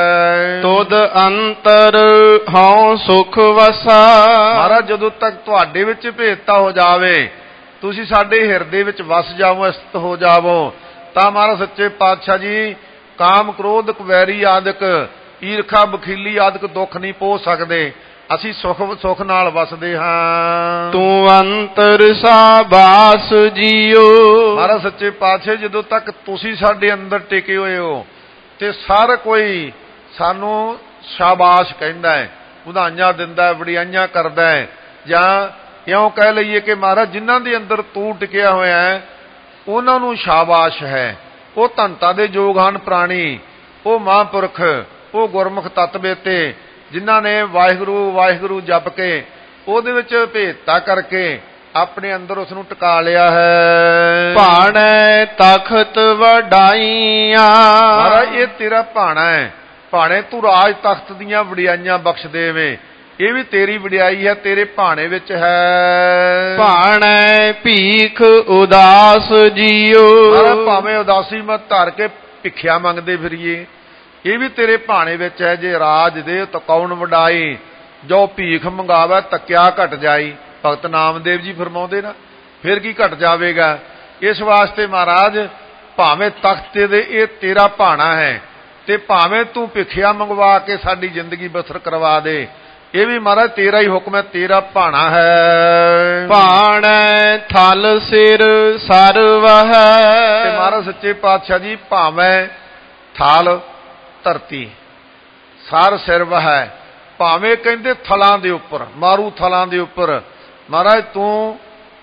है। तुद अंतर हौं सुख वसा, महाराज जदों तक तुहाडे विच भेदता हो जावे, तुसीं साडे हिरदे विच वस जावो, स्थित हो जावो, तां महाराज सच्चे पातशाह जी काम क्रोध वैरी आदਿਕ ईरखा बखीली आदਿਕ दुख नहीं पो सकते, असी सुख नाल वसदे हां। तू अंतर सा बास जियो, महाराज सच्चे पातशाह जदों तक तुसी साडे अंदर टिके होए हो ते सारा कोई सानू शाबाश कहंदा है, ਵਧਾਈਆਂ दिंदा है, वडियाइयां करदा है, जां इउं कह लईए कि महाराज जिन्हां दे अंदर तू टिकिया होया है उन्हां नूं शाबाश है। वो धनता दे योग हन प्राणी, वो महापुरख, वो गुरमुख तत्वेते जिन्हां ने वाहिगुरू वाहिगुरू जप के ਉਹਦੇ ਵਿੱਚ ਭੇਦਤਾ ਕਰਕੇ ਆਪਣੇ ਅੰਦਰ ਉਸ ਨੂੰ ਟਿਕਾ ਲਿਆ ਹੈ। ਭਾਣੇ ਤਖਤ ਵਡਾਈਆਂ, ਮਹਾਰਾਜ ਇਹ ਤੇਰਾ ਭਾਣਾ ਹੈ। ਭਾਣੇ ਤੂੰ ਰਾਜ ਤਖਤ ਦੀਆਂ ਵਡਿਆਈਆਂ ਬਖਸ਼ ਦੇਵੇਂ, ਇਹ ਵੀ ਤੇਰੀ ਵਡਿਆਈ ਹੈ, ਤੇਰੇ ਭਾਣੇ ਵਿੱਚ ਹੈ। ਭਾਣੇ ਭੀਖ ਉਦਾਸ ਜੀਓ, ਮਹਾਰਾਜ ਭਾਵੇਂ ਉਦਾਸੀ ਮਤ ਧਾਰ ਕੇ ਭਿੱਖਿਆ ਮੰਗਦੇ ਫਿਰੀਏ, ਇਹ ਵੀ ਤੇਰੇ ਭਾਣੇ ਵਿੱਚ ਹੈ। ਜੇ ਰਾਜ ਦੇ ਤਾਂ ਕੌਣ ਵਡਾਈ, ਜੋ ਭੀਖ ਮੰਗਾਵੇ ਤੱਕਿਆ ਘਟ ਜਾਈ। ਭਗਤ ਨਾਮਦੇਵ ਜੀ ਫਰਮਾਉਂਦੇ ਨਾ, ਫਿਰ ਕੀ ਘਟ ਜਾਵੇਗਾ। ਇਸ ਵਾਸਤੇ ਮਹਾਰਾਜ ਭਾਵੇਂ ਤਖਤ ਦੇ ਇਹ ਤੇਰਾ ਭਾਣਾ ਹੈ, ਤੇ ਭਾਵੇਂ ਤੂੰ ਭਿੱਖਿਆ ਮੰਗਵਾ ਕੇ ਸਾਡੀ ਜ਼ਿੰਦਗੀ ਬਸਰ ਕਰਵਾ ਦੇ, ਇਹ ਵੀ ਮਹਾਰਾਜ ਤੇਰਾ ਹੀ ਹੁਕਮ ਹੈ, ਤੇਰਾ ਭਾਣਾ ਹੈ। ਭਾਣੇ ਥਲ ਸਿਰ ਸਰਵ ਹੈ, ਤੇ ਮਹਾਰਾਜ ਸੱਚੇ ਪਾਤਸ਼ਾਹ ਜੀ ਭਾਵੇਂ ਥਲ ਧਰਤੀ ਸਾਰ ਸਿਰਵ ਹੈ, ਭਾਵੇਂ ਕਹਿੰਦੇ ਥਲਾਂ ਦੇ ਉੱਪਰ ਮਾਰੂ ਥਲਾਂ ਦੇ ਉੱਪਰ ਮਹਾਰਾਜ ਤੂੰ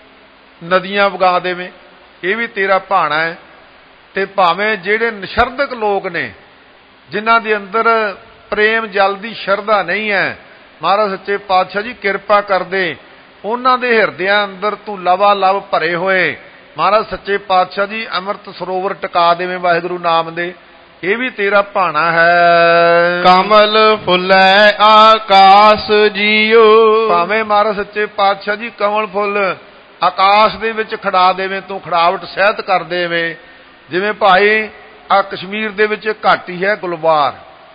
ਨਦੀਆਂ ਵਗਾ ਦੇਵੇਂ, ਇਹ ਵੀ ਤੇਰਾ ਭਾਣਾ ਹੈ। ਤੇ ਭਾਵੇਂ ਜਿਹੜੇ ਨਿਸ਼ਰਦਕ ਲੋਕ ਨੇ ਜਿਨ੍ਹਾਂ ਦੇ ਅੰਦਰ ਪ੍ਰੇਮ ਜਲ ਦੀ ਸ਼ਰਧਾ ਨਹੀਂ ਹੈ, ਮਹਾਰਾਜ ਸੱਚੇ ਪਾਤਸ਼ਾਹ ਜੀ ਕਿਰਪਾ ਕਰਦੇ ਉਹਨਾਂ ਦੇ ਹਿਰਦਿਆਂ ਅੰਦਰ ਤੂੰ ਲਵਾ ਲਵ ਭਰੇ ਹੋਏ ਮਹਾਰਾਜ ਸੱਚੇ ਪਾਤਸ਼ਾਹ ਜੀ ਅੰਮ੍ਰਿਤ ਸਰੋਵਰ ਟਿਕਾ ਦੇਵੇਂ ਵਾਹਿਗੁਰੂ ਨਾਮ ਦੇ, ਇਹ ਵੀ ਤੇਰਾ ਭਾਣਾ ਹੈ। ਕਮਲ ਫੁੱਲੈ ਆਕਾਸ਼ ਜੀਓ, ਭਾਵੇਂ ਮਹਾਰਾਜ ਸੱਚੇ ਪਾਤਸ਼ਾਹ ਜੀ ਕਮਲ ਫੁੱਲ ਆਕਾਸ਼ ਦੇ ਵਿੱਚ ਖੜਾ ਦੇਵੇਂ, ਤੂੰ ਖੜਾਵਟ ਸਹਿਤ ਕਰ ਦੇਵੇਂ। ਜਿਵੇਂ ਭਾਈ ਆ ਕਸ਼ਮੀਰ ਦੇ ਵਿੱਚ ਘਾਟੀ ਹੈ ਗੁਲਵਾਰ,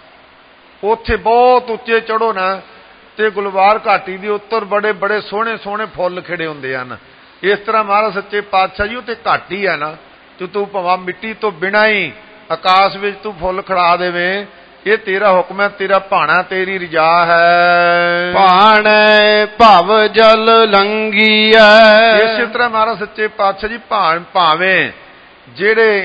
ਉੱਥੇ ਬਹੁਤ ਉੱਚੇ ਚੜ੍ਹੋ ਨਾ ਤੇ ਗੁਲਵਾਰ ਘਾਟੀ ਦੇ ਉੱਤਰ ਬੜੇ ਬੜੇ ਸੋਹਣੇ ਸੋਹਣੇ ਫੁੱਲ ਖਿੜੇ ਹੁੰਦੇ ਹਨ। ਇਸ ਤਰ੍ਹਾਂ ਮਹਾਰਾਜ ਸੱਚੇ ਪਾਤਸ਼ਾਹ ਜੀ ਉੱਥੇ ਘਾਟੀ ਹੈ ਨਾ, ਤੇ ਤੂੰ ਭਾਵੇਂ ਮਿੱਟੀ ਤੋਂ ਬਿਨਾਂ ਹੀ ਆਕਾਸ਼ ਵਿੱਚ ਤੂੰ ਫੁੱਲ ਖੜਾ ਦੇਵੇਂ, ਇਹ ਤੇਰਾ ਹੁਕਮ ਹੈ, ਤੇਰਾ ਭਾਣਾ, ਤੇਰੀ ਰਜਾ ਹੈ। ਭਾਣੇ ਭਵ ਜਲ ਲੰਘੀਐ, ਇਸੇ ਤਰ੍ਹਾਂ ਮਹਾਰਾਜ ਸੱਚੇ ਪਾਤਸ਼ਾਹ ਜੀ ਭਾਵੇਂ ਜਿਹੜੇ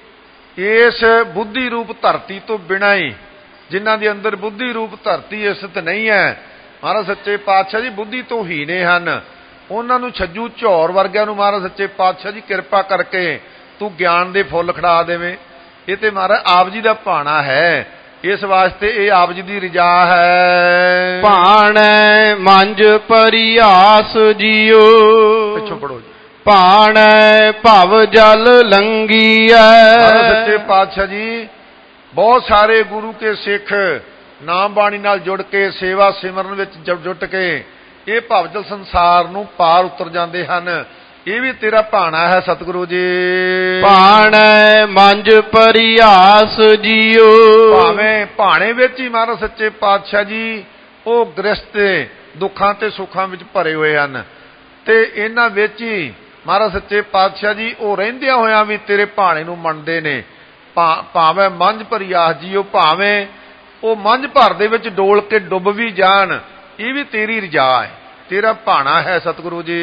ਇਸ ਬੁੱਧੀ ਰੂਪ ਧਰਤੀ ਤੋਂ ਬਿਨਾਂ ਹੀ ਜਿਨ੍ਹਾਂ ਦੇ ਅੰਦਰ ਬੁੱਧੀ ਰੂਪ ਧਰਤੀ ਇਸਤ ਨਹੀਂ ਹੈ, ਮਹਾਰਾਜ ਸੱਚੇ ਪਾਤਸ਼ਾਹ ਜੀ ਬੁੱਧੀ ਤੋਂ ਹੀਣੇ ਹਨ, ਉਹਨਾਂ ਨੂੰ ਛੱਜੂ ਝੌਰ ਵਰਗਿਆਂ ਨੂੰ ਮਹਾਰਾਜ ਸੱਚੇ ਪਾਤਸ਼ਾਹ ਜੀ ਕਿਰਪਾ ਕਰਕੇ ਤੂੰ ਗਿਆਨ ਦੇ ਫੁੱਲ ਖੜਾ ਦੇਵੇਂ। ਇਹ ਤੇ ਮਹਾਰਾਜ ਆਪ ਜੀ ਦਾ ਭਾਣਾ ਹੈ, ਇਸ ਵਾਸਤੇ ਇਹ ਆਪ ਜੀ ਦੀ ਰਜਾ ਹੈ। ਭਾਣੇ ਮੰਝ ਪਰਿਆਸ ਜੀਓ, ਪਿੱਛੋਂ ਪੜੋ ਜੀ। ਭਾਣੇ ਭਵ ਜਲ ਲੰਘੀਐ, ਮਹਾਰਾਜ ਸੱਚੇ ਪਾਤਸ਼ਾਹ ਜੀ ਬਹੁਤ ਸਾਰੇ ਗੁਰੂ ਕੇ ਸਿੱਖ ਨਾਮ ਬਾਣੀ ਨਾਲ ਜੁੜ ਕੇ ਸੇਵਾ ਸਿਮਰਨ ਵਿੱਚ ਜੁਟ ਕੇ ਇਹ ਭਵਜਲ ਸੰਸਾਰ ਨੂੰ ਪਾਰ ਉਤਰ ਜਾਂਦੇ ਹਨ। ਇਹ ਵੀ ਤੇਰਾ ਭਾਣਾ ਹੈ ਸਤਿਗੁਰੂ ਜੀ। ਭਾਣੈ ਮੰਜ ਪਰਿਆਸ ਜੀਓ। ਭਾਵੇਂ ਭਾਣੇ ਵਿੱਚ ਹੀ ਮਹਾਰਾਜ ਸੱਚੇ ਪਾਤਸ਼ਾਹ ਜੀ ਉਹ ਗ੍ਰਸਤ ਦੁੱਖਾਂ ਤੇ ਸੁੱਖਾਂ ਵਿੱਚ ਭਰੇ ਹੋਏ ਹਨ, ਤੇ ਇਹਨਾਂ ਵਿੱਚ ਹੀ ਮਹਾਰਾਜ ਸੱਚੇ ਪਾਤਸ਼ਾਹ ਜੀ ਉਹ ਰਹਿੰਦਿਆਂ ਹੋਇਆਂ ਵੀ ਤੇਰੇ ਭਾਣੇ ਨੂੰ ਮੰਨਦੇ ਨੇ। ਭਾਵੇਂ ਮੰਝ ਪਰਿਆਸ ਜੀਓ, ਭਾਵੇਂ ਉਹ ਮੰਝ ਭਰ ਦੇ ਵਿੱਚ ਡੋਲ ਕੇ ਡੁੱਬ ਵੀ ਜਾਣ, ਇਹ ਵੀ ਤੇਰੀ ਰਜਾ ਹੈ, ਤੇਰਾ ਭਾਣਾ ਹੈ ਸਤਿਗੁਰੂ ਜੀ।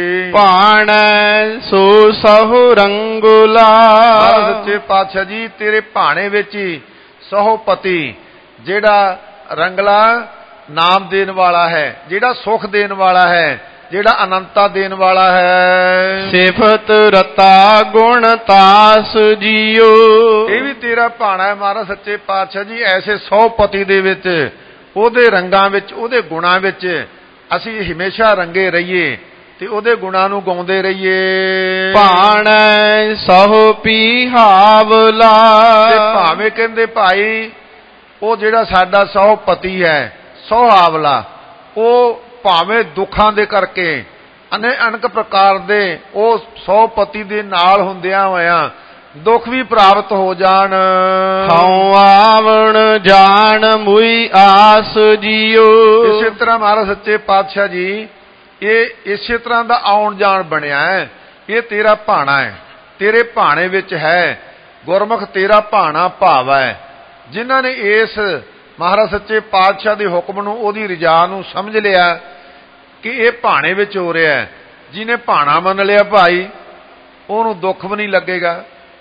ਭਾਣੈ ਸੋ ਸਹੁ ਰੰਗੁਲਾ। ਮਹਾਰਾਜ ਸੱਚੇ ਪਾਤਸ਼ਾਹ ਜੀ ਤੇਰੇ ਭਾਣੇ ਵਿੱਚ ਹੀ ਸਹੁਪਤੀ ਜਿਹੜਾ ਰੰਗਲਾ ਨਾਮ ਦੇਣ ਵਾਲਾ ਹੈ, ਜਿਹੜਾ ਸੁਖ ਦੇਣ ਵਾਲਾ ਹੈ, ਜਿਹੜਾ ਅਨੰਤਾ ਦੇਣ ਵਾਲਾ ਹੈ। ਸਿਫਤ ਰਤਾ ਗੁਣ ਤਾਸ ਜੀਓ। ਇਹ ਵੀ ਤੇਰਾ ਭਾਣਾ ਹੈ ਮਹਾਰਾਜ ਸੱਚੇ ਪਾਤਸ਼ਾਹ ਜੀ। ਐਸੇ ਸਹੁਪਤੀ ਦੇ ਵਿੱਚ, ਉਹਦੇ ਰੰਗਾਂ ਵਿੱਚ, ਉਹਦੇ ਗੁਣਾਂ ਵਿੱਚ ਅਸੀਂ ਹਮੇਸ਼ਾ ਰੰਗੇ ਰਹੀਏ ਤੇ ਉਹਦੇ ਗੁਣਾਂ ਨੂੰ ਗਾਉਂਦੇ ਰਹੀਏ। ਭਾਣੈ ਸਹੁ ਪੀਹਾਵਲਾ। ਤੇ ਭਾਵੇਂ ਕਹਿੰਦੇ ਭਾਈ ਉਹ ਜਿਹੜਾ ਸਾਡਾ ਸਹੁਪਤੀ ਹੈ, ਸੁਹਾਵਲਾ, ਉਹ ਭਾਵੇਂ ਦੁੱਖਾਂ ਦੇ ਕਰਕੇ ਅਨੇਕ ਪ੍ਰਕਾਰ ਦੇ ਉਹ ਸਹੁਪਤੀ ਦੇ ਨਾਲ ਹੁੰਦਿਆਂ ਹੋਇਆਂ ਦੁੱਖ ਵੀ ਪ੍ਰਾਪਤ ਹੋ ਜਾਣ। ਖਾਉ ਆਵਣ ਜਾਣ ਮੁਈ ਆਸ ਜੀਓ। ਇਸੇ ਤਰ੍ਹਾਂ ਮਹਾਰਾਜ ਸੱਚੇ ਪਾਤਸ਼ਾਹ ਜੀ ਇਹ ਇਸੇ ਤਰ੍ਹਾਂ ਦਾ ਆਉਣ ਜਾਣ ਬਣਿਆ ਹੈ। ਇਹ ਤੇਰਾ ਭਾਣਾ ਹੈ, ਤੇਰੇ ਭਾਣੇ ਵਿੱਚ ਹੈ। ਗੁਰਮੁਖ ਤੇਰਾ ਭਾਣਾ ਭਾਵ ਹੈ। ਜਿਨ੍ਹਾਂ ਨੇ ਇਸ ਮਹਾਰਾਜ ਸੱਚੇ ਪਾਤਸ਼ਾਹ ਦੇ ਹੁਕਮ ਨੂੰ, ਉਹਦੀ ਰਜਾ ਨੂੰ ਸਮਝ ਲਿਆ ਕਿ ਇਹ ਭਾਣੇ ਵਿੱਚ ਹੋ ਰਿਹਾ ਹੈ, ਜਿਹਨੇ ਭਾਣਾ ਮੰਨ ਲਿਆ ਭਾਈ ਉਹਨੂੰ ਦੁੱਖ ਵੀ ਨਹੀਂ ਲੱਗੇਗਾ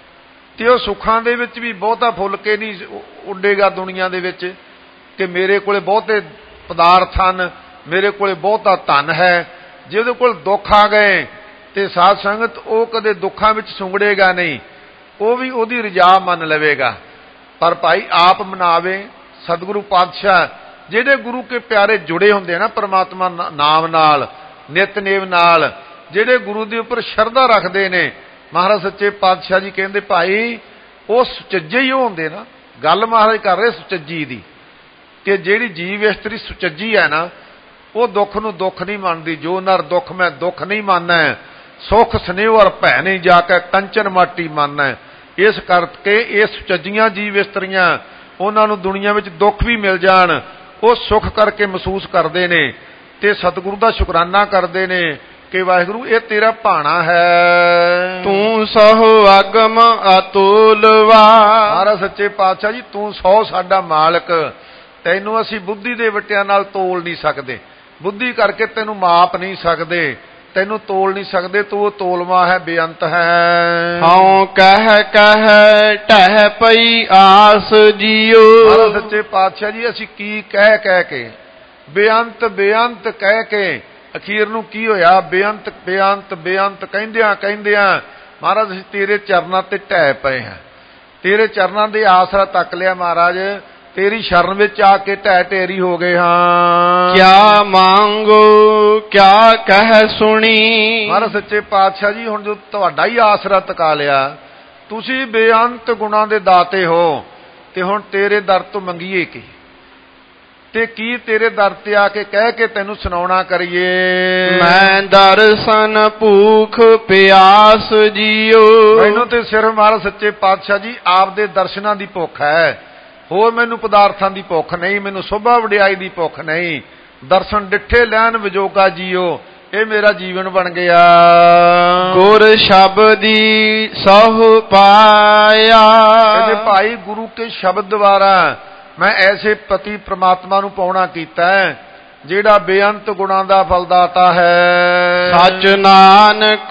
ਤੇ ਉਹ ਸੁੱਖਾਂ ਦੇ ਵਿੱਚ ਵੀ ਬਹੁਤਾ ਫੁੱਲ ਕੇ ਨਹੀਂ ਉੱਡੇਗਾ ਦੁਨੀਆ ਦੇ ਵਿੱਚ ਕਿ ਮੇਰੇ ਕੋਲੇ ਬਹੁਤੇ ਪਦਾਰਥ ਹਨ, ਮੇਰੇ ਕੋਲੇ ਬਹੁਤਾ ਧਨ ਹੈ। ਜੇ ਉਹਦੇ ਕੋਲ ਦੁੱਖ ਆ ਗਏ ਤੇ ਸਾਧ ਸੰਗਤ ਉਹ ਕਦੇ ਦੁੱਖਾਂ ਵਿੱਚ ਸੁੰਗੜੇਗਾ ਨਹੀਂ, ਉਹ ਵੀ ਉਹਦੀ ਰਜਾ ਮੰਨ ਲਵੇਗਾ। ਪਰ ਭਾਈ ਆਪ ਮਨਾਵੇ ਸਤਿਗੁਰੂ ਪਾਤਸ਼ਾਹ, ਜਿਹੜੇ ਗੁਰੂ ਕੇ ਪਿਆਰੇ ਜੁੜੇ ਹੁੰਦੇ ਨਾ ਪਰਮਾਤਮਾ ਨਾਮ ਨਾਲ, ਨਿਤਨੇਮ ਨਾਲ, ਜਿਹੜੇ ਗੁਰੂ ਦੇ ਉੱਪਰ ਸ਼ਰਧਾ ਰੱਖਦੇ ਨੇ, ਮਹਾਰਾਜ ਸੱਚੇ ਪਾਤਸ਼ਾਹ ਜੀ ਕਹਿੰਦੇ ਭਾਈ ਉਹ ਸੁਚੱਜੇ ਹੀ ਹੁੰਦੇ ਨਾ। ਗੱਲ ਮਹਾਰਾਜ ਕਰ ਰਹੇ ਸੁਚੱਜੀ ਦੀ, ਕਿ ਜਿਹੜੀ ਜੀਵ ਇਸਤਰੀ ਸੁਚੱਜੀ ਹੈ ਨਾ ਉਹ ਦੁੱਖ ਨੂੰ ਦੁੱਖ ਨਹੀਂ ਮੰਨਦੀ। ਜੋ ਨਰ ਦੁੱਖ ਮੈਂ ਦੁੱਖ ਨਹੀਂ ਮੰਨੈ, ਸੁਖ ਸਨੇਹ ਔਰ ਭੈ ਨਹੀਂ ਜਾ ਕੇ ਕੰਚਨ ਮਾਟੀ ਮੰਨੈ। ਇਸ ਕਰਕੇ ਇਹ ਸੁਚੱਜੀਆਂ ਜੀਵ ਇਸਤਰੀਆਂ, ਉਹਨਾਂ ਨੂੰ ਦੁਨੀਆ ਵਿੱਚ ਦੁੱਖ ਵੀ ਮਿਲ ਜਾਣ ਉਹ ਸੁੱਖ ਕਰਕੇ ਮਹਿਸੂਸ ਕਰਦੇ ਨੇ ਤੇ ਸਤਿਗੁਰੂ ਦਾ ਸ਼ੁਕਰਾਨਾ ਕਰਦੇ ਨੇ ਕਿ ਵਾਹਿਗੁਰੂ ਇਹ ਤੇਰਾ ਭਾਣਾ ਹੈ। ਤੂੰ ਸਹੁ ਅਗਮ ਅਤੁਲਵਾ। ਮਹਾਰਾਜ ਸੱਚੇ ਪਾਤਸ਼ਾਹ ਜੀ ਤੂੰ ਸਹੁ ਸਾਡਾ ਮਾਲਕ, ਤੈਨੂੰ ਅਸੀਂ ਬੁੱਧੀ ਦੇ ਵਟਿਆਂ ਨਾਲ ਤੋਲ ਨਹੀਂ ਸਕਦੇ, ਬੁੱਧੀ ਕਰਕੇ ਤੈਨੂੰ ਮਾਪ ਨਹੀਂ ਸਕਦੇ, ਤੈਨੂੰ ਤੋਲ ਨਹੀਂ ਸਕਦੇ, ਤੂੰ ਤੋਲਵਾ ਹੈ, ਬੇਅੰਤ ਹੈ। ਹਉ ਕਹਿ ਕਹਿ ਟਹਿ ਪਈ ਆਸ ਜੀਓ। ਮਹਾਰਾਜ ਸੱਚੇ ਪਾਤਸ਼ਾਹ ਜੀ ਅਸੀਂ ਕੀ ਕਹਿ ਕਹਿ ਕੇ, ਬੇਅੰਤ ਬੇਅੰਤ ਕਹਿ ਕੇ ਅਖੀਰ ਨੂੰ ਕੀ ਹੋਇਆ? ਬੇਅੰਤ ਬੇਅੰਤ ਬੇਅੰਤ ਕਹਿੰਦਿਆਂ ਕਹਿੰਦਿਆਂ ਮਹਾਰਾਜ ਅਸੀਂ ਤੇਰੇ ਚਰਨਾਂ ਤੇ ਢਹਿ ਪਏ ਹਾਂ, ਤੇਰੇ ਚਰਨਾਂ ਦੇ ਆਸਰਾ ਤੱਕ ਲਿਆ ਮਹਾਰਾਜ, ਤੇਰੀ ਸ਼ਰਨ ਵਿੱਚ ਆ ਕੇ ਢਹਿ ਢੇਰੀ ਹੋ ਗਏ ਹਾਂ। ਕਿਆ ਮੰਗੋ ਕਿਆ ਕਹਿ ਸੁਣੀ। ਮਹਾਰਾਜ ਸੱਚੇ ਪਾਤਸ਼ਾਹ ਜੀ ਹੁਣ ਜੋ ਤੁਹਾਡਾ ਹੀ ਆਸਰਾ ਤਕਾ ਲਿਆ, ਤੁਸੀਂ ਬੇਅੰਤ ਗੁਣਾਂ ਦੇ ਦਾਤੇ ਹੋ, ਤੇ ਹੁਣ ਤੇਰੇ ਦਰ ਤੋਂ ਮੰਗੀਏ ਕੀ, ਤੇ ਕੀ ਤੇਰੇ ਦਰ ਤੇ ਆ ਕੇ ਕਹਿ ਕੇ ਤੈਨੂੰ ਸੁਣਾਉਣਾ ਕਰੀਏ। ਮੈਂ ਦਰਸ਼ਨ ਭੂਖ ਪਿਆਸ ਜੀਓ। ਮੈਨੂੰ ਤੇ ਸਿਰਫ ਮਹਾਰਾਜ ਸੱਚੇ ਪਾਤਸ਼ਾਹ ਜੀ ਆਪ ਦੇ ਦਰਸ਼ਨਾਂ ਦੀ ਭੁੱਖ ਹੈ, ਹੋਰ ਮੈਨੂੰ ਪਦਾਰਥਾਂ ਦੀ ਭੁੱਖ ਨਹੀਂ, ਮੈਨੂੰ ਸੋਭਾ ਵਡਿਆਈ ਦੀ ਭੁੱਖ ਨਹੀਂ। ਦਰਸ਼ਨ ਡਿੱਠੇ ਲੈਣ ਵਿਜੋਗਾ ਜੀਓ, ਇਹ ਮੇਰਾ ਜੀਵਨ ਬਣ ਗਿਆ। ਗੁਰ ਸ਼ਬਦੀ ਸਹੁ ਪਾਇਆ। ਕਹਿੰਦੇ ਭਾਈ ਗੁਰੂ ਕੇ ਸ਼ਬਦ ਦੁਆਰਾ ਮੈਂ ਐਸੇ ਪਤੀ ਪ੍ਰਮਾਤਮਾ ਨੂੰ ਪਾਉਣਾ ਕੀਤਾ ਹੈ ਜਿਹੜਾ ਬੇਅੰਤ ਗੁਣਾਂ ਦਾ ਫਲਦਾਤਾ ਹੈ। ਸੱਚ ਨਾਨਕ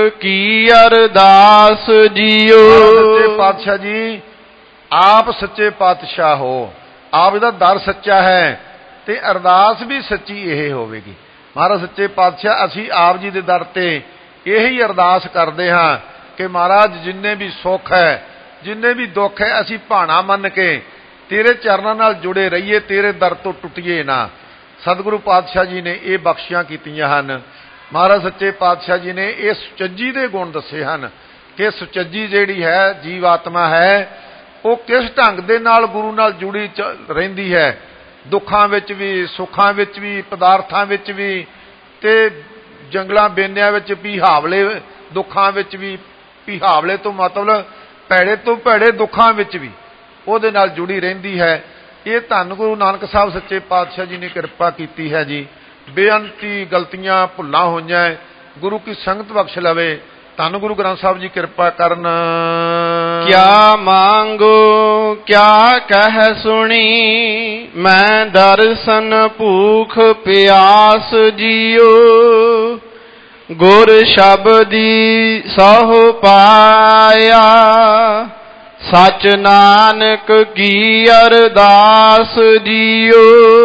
ਕੀ ਅਰਦਾਸ ਜੀਓ। ਸੱਚੇ ਪਾਤਸ਼ਾਹ ਜੀ ਆਪ ਸੱਚੇ ਪਾਤਸ਼ਾਹ ਹੋ, ਆਪ ਇਹਦਾ ਦਰ ਸੱਚਾ ਹੈ ਤੇ ਅਰਦਾਸ ਵੀ ਸੱਚੀ ਇਹ ਹੋਵੇਗੀ। ਮਹਾਰਾਜ ਸੱਚੇ ਪਾਤਸ਼ਾਹ ਅਸੀਂ ਆਪ ਜੀ ਦੇ ਦਰ ਤੇ ਇਹੀ ਅਰਦਾਸ ਕਰਦੇ ਹਾਂ ਕਿ ਮਹਾਰਾਜ ਜਿੰਨੇ ਵੀ ਸੁੱਖ ਹੈ, ਜਿੰਨੇ ਵੀ ਦੁੱਖ ਹੈ, ਅਸੀਂ ਭਾਣਾ ਮੰਨ ਕੇ ਤੇਰੇ ਚਰਨਾਂ ਨਾਲ ਜੁੜੇ ਰਹੀਏ, ਤੇਰੇ ਦਰ ਤੋਂ ਟੁੱਟੀਏ ਨਾ। ਸਤਿਗੁਰੂ ਪਾਤਸ਼ਾਹ ਜੀ ਨੇ ਇਹ ਬਖਸ਼ੀਆਂ ਕੀਤੀਆਂ ਹਨ। ਮਹਾਰਾਜ ਸੱਚੇ ਪਾਤਸ਼ਾਹ ਜੀ ਨੇ ਇਹ ਸੁਚੱਜੀ ਦੇ ਗੁਣ ਦੱਸੇ ਹਨ ਕਿ ਸੁਚੱਜੀ ਜਿਹੜੀ ਹੈ ਜੀਵ ਆਤਮਾ ਹੈ ਉਹ ਕਿਸ ਢੰਗ ਦੇ ਨਾਲ ਗੁਰੂ ਨਾਲ ਜੁੜੀ ਰਹਿੰਦੀ ਹੈ, ਦੁੱਖਾਂ ਵਿੱਚ ਵੀ, ਸੁੱਖਾਂ ਵਿੱਚ ਵੀ, ਪਦਾਰਥਾਂ ਵਿੱਚ ਵੀ, ਤੇ ਜੰਗਲਾਂ ਬੇਨਿਆਂ ਵਿੱਚ ਪਿਹਾਵਲੇ ਦੁੱਖਾਂ ਵਿੱਚ ਵੀ, ਪਿਹਾਵਲੇ ਤੋਂ ਮਤਲਬ ਭੈੜੇ ਤੋਂ ਭੈੜੇ ਦੁੱਖਾਂ ਵਿੱਚ ਵੀ ਉਹਦੇ ਨਾਲ ਜੁੜੀ ਰਹਿੰਦੀ ਹੈ। ਇਹ ਧੰਨ ਗੁਰੂ ਨਾਨਕ ਸਾਹਿਬ ਸੱਚੇ ਪਾਤਸ਼ਾਹ ਜੀ ਨੇ ਕਿਰਪਾ ਕੀਤੀ ਹੈ ਜੀ। ਬੇਅੰਤੀ ਗਲਤੀਆਂ ਭੁੱਲਾਂ ਹੋਈਆਂ, ਗੁਰੂ ਕੀ ਸੰਗਤ ਬਖਸ਼ ਲਵੇ। ਧੰਨ ਗੁਰੂ ਗ੍ਰੰਥ ਸਾਹਿਬ ਜੀ ਕਿਰਪਾ ਕਰਨ। ਕਿਆ ਮੰਗੋ ਕਿਆ ਕਹਿ ਸੁਣੀ, ਮੈਂ ਦਰਸ਼ਨ ਭੂਖ ਪਿਆਸ ਜੀਓ। ਗੁਰ ਸ਼ਬਦੀ ਸਹੁ ਪਾਇਆ, ਸਚ ਨਾਨਕ ਕੀ ਅਰਦਾਸ ਜੀਓ।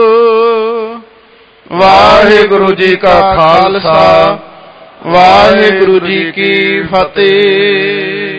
ਵਾਹਿਗੁਰੂ ਜੀ ਕਾ ਖਾਲਸਾ, ਵਾਹਿਗੁਰੂ ਜੀ ਕੀ ਫਤਿਹ।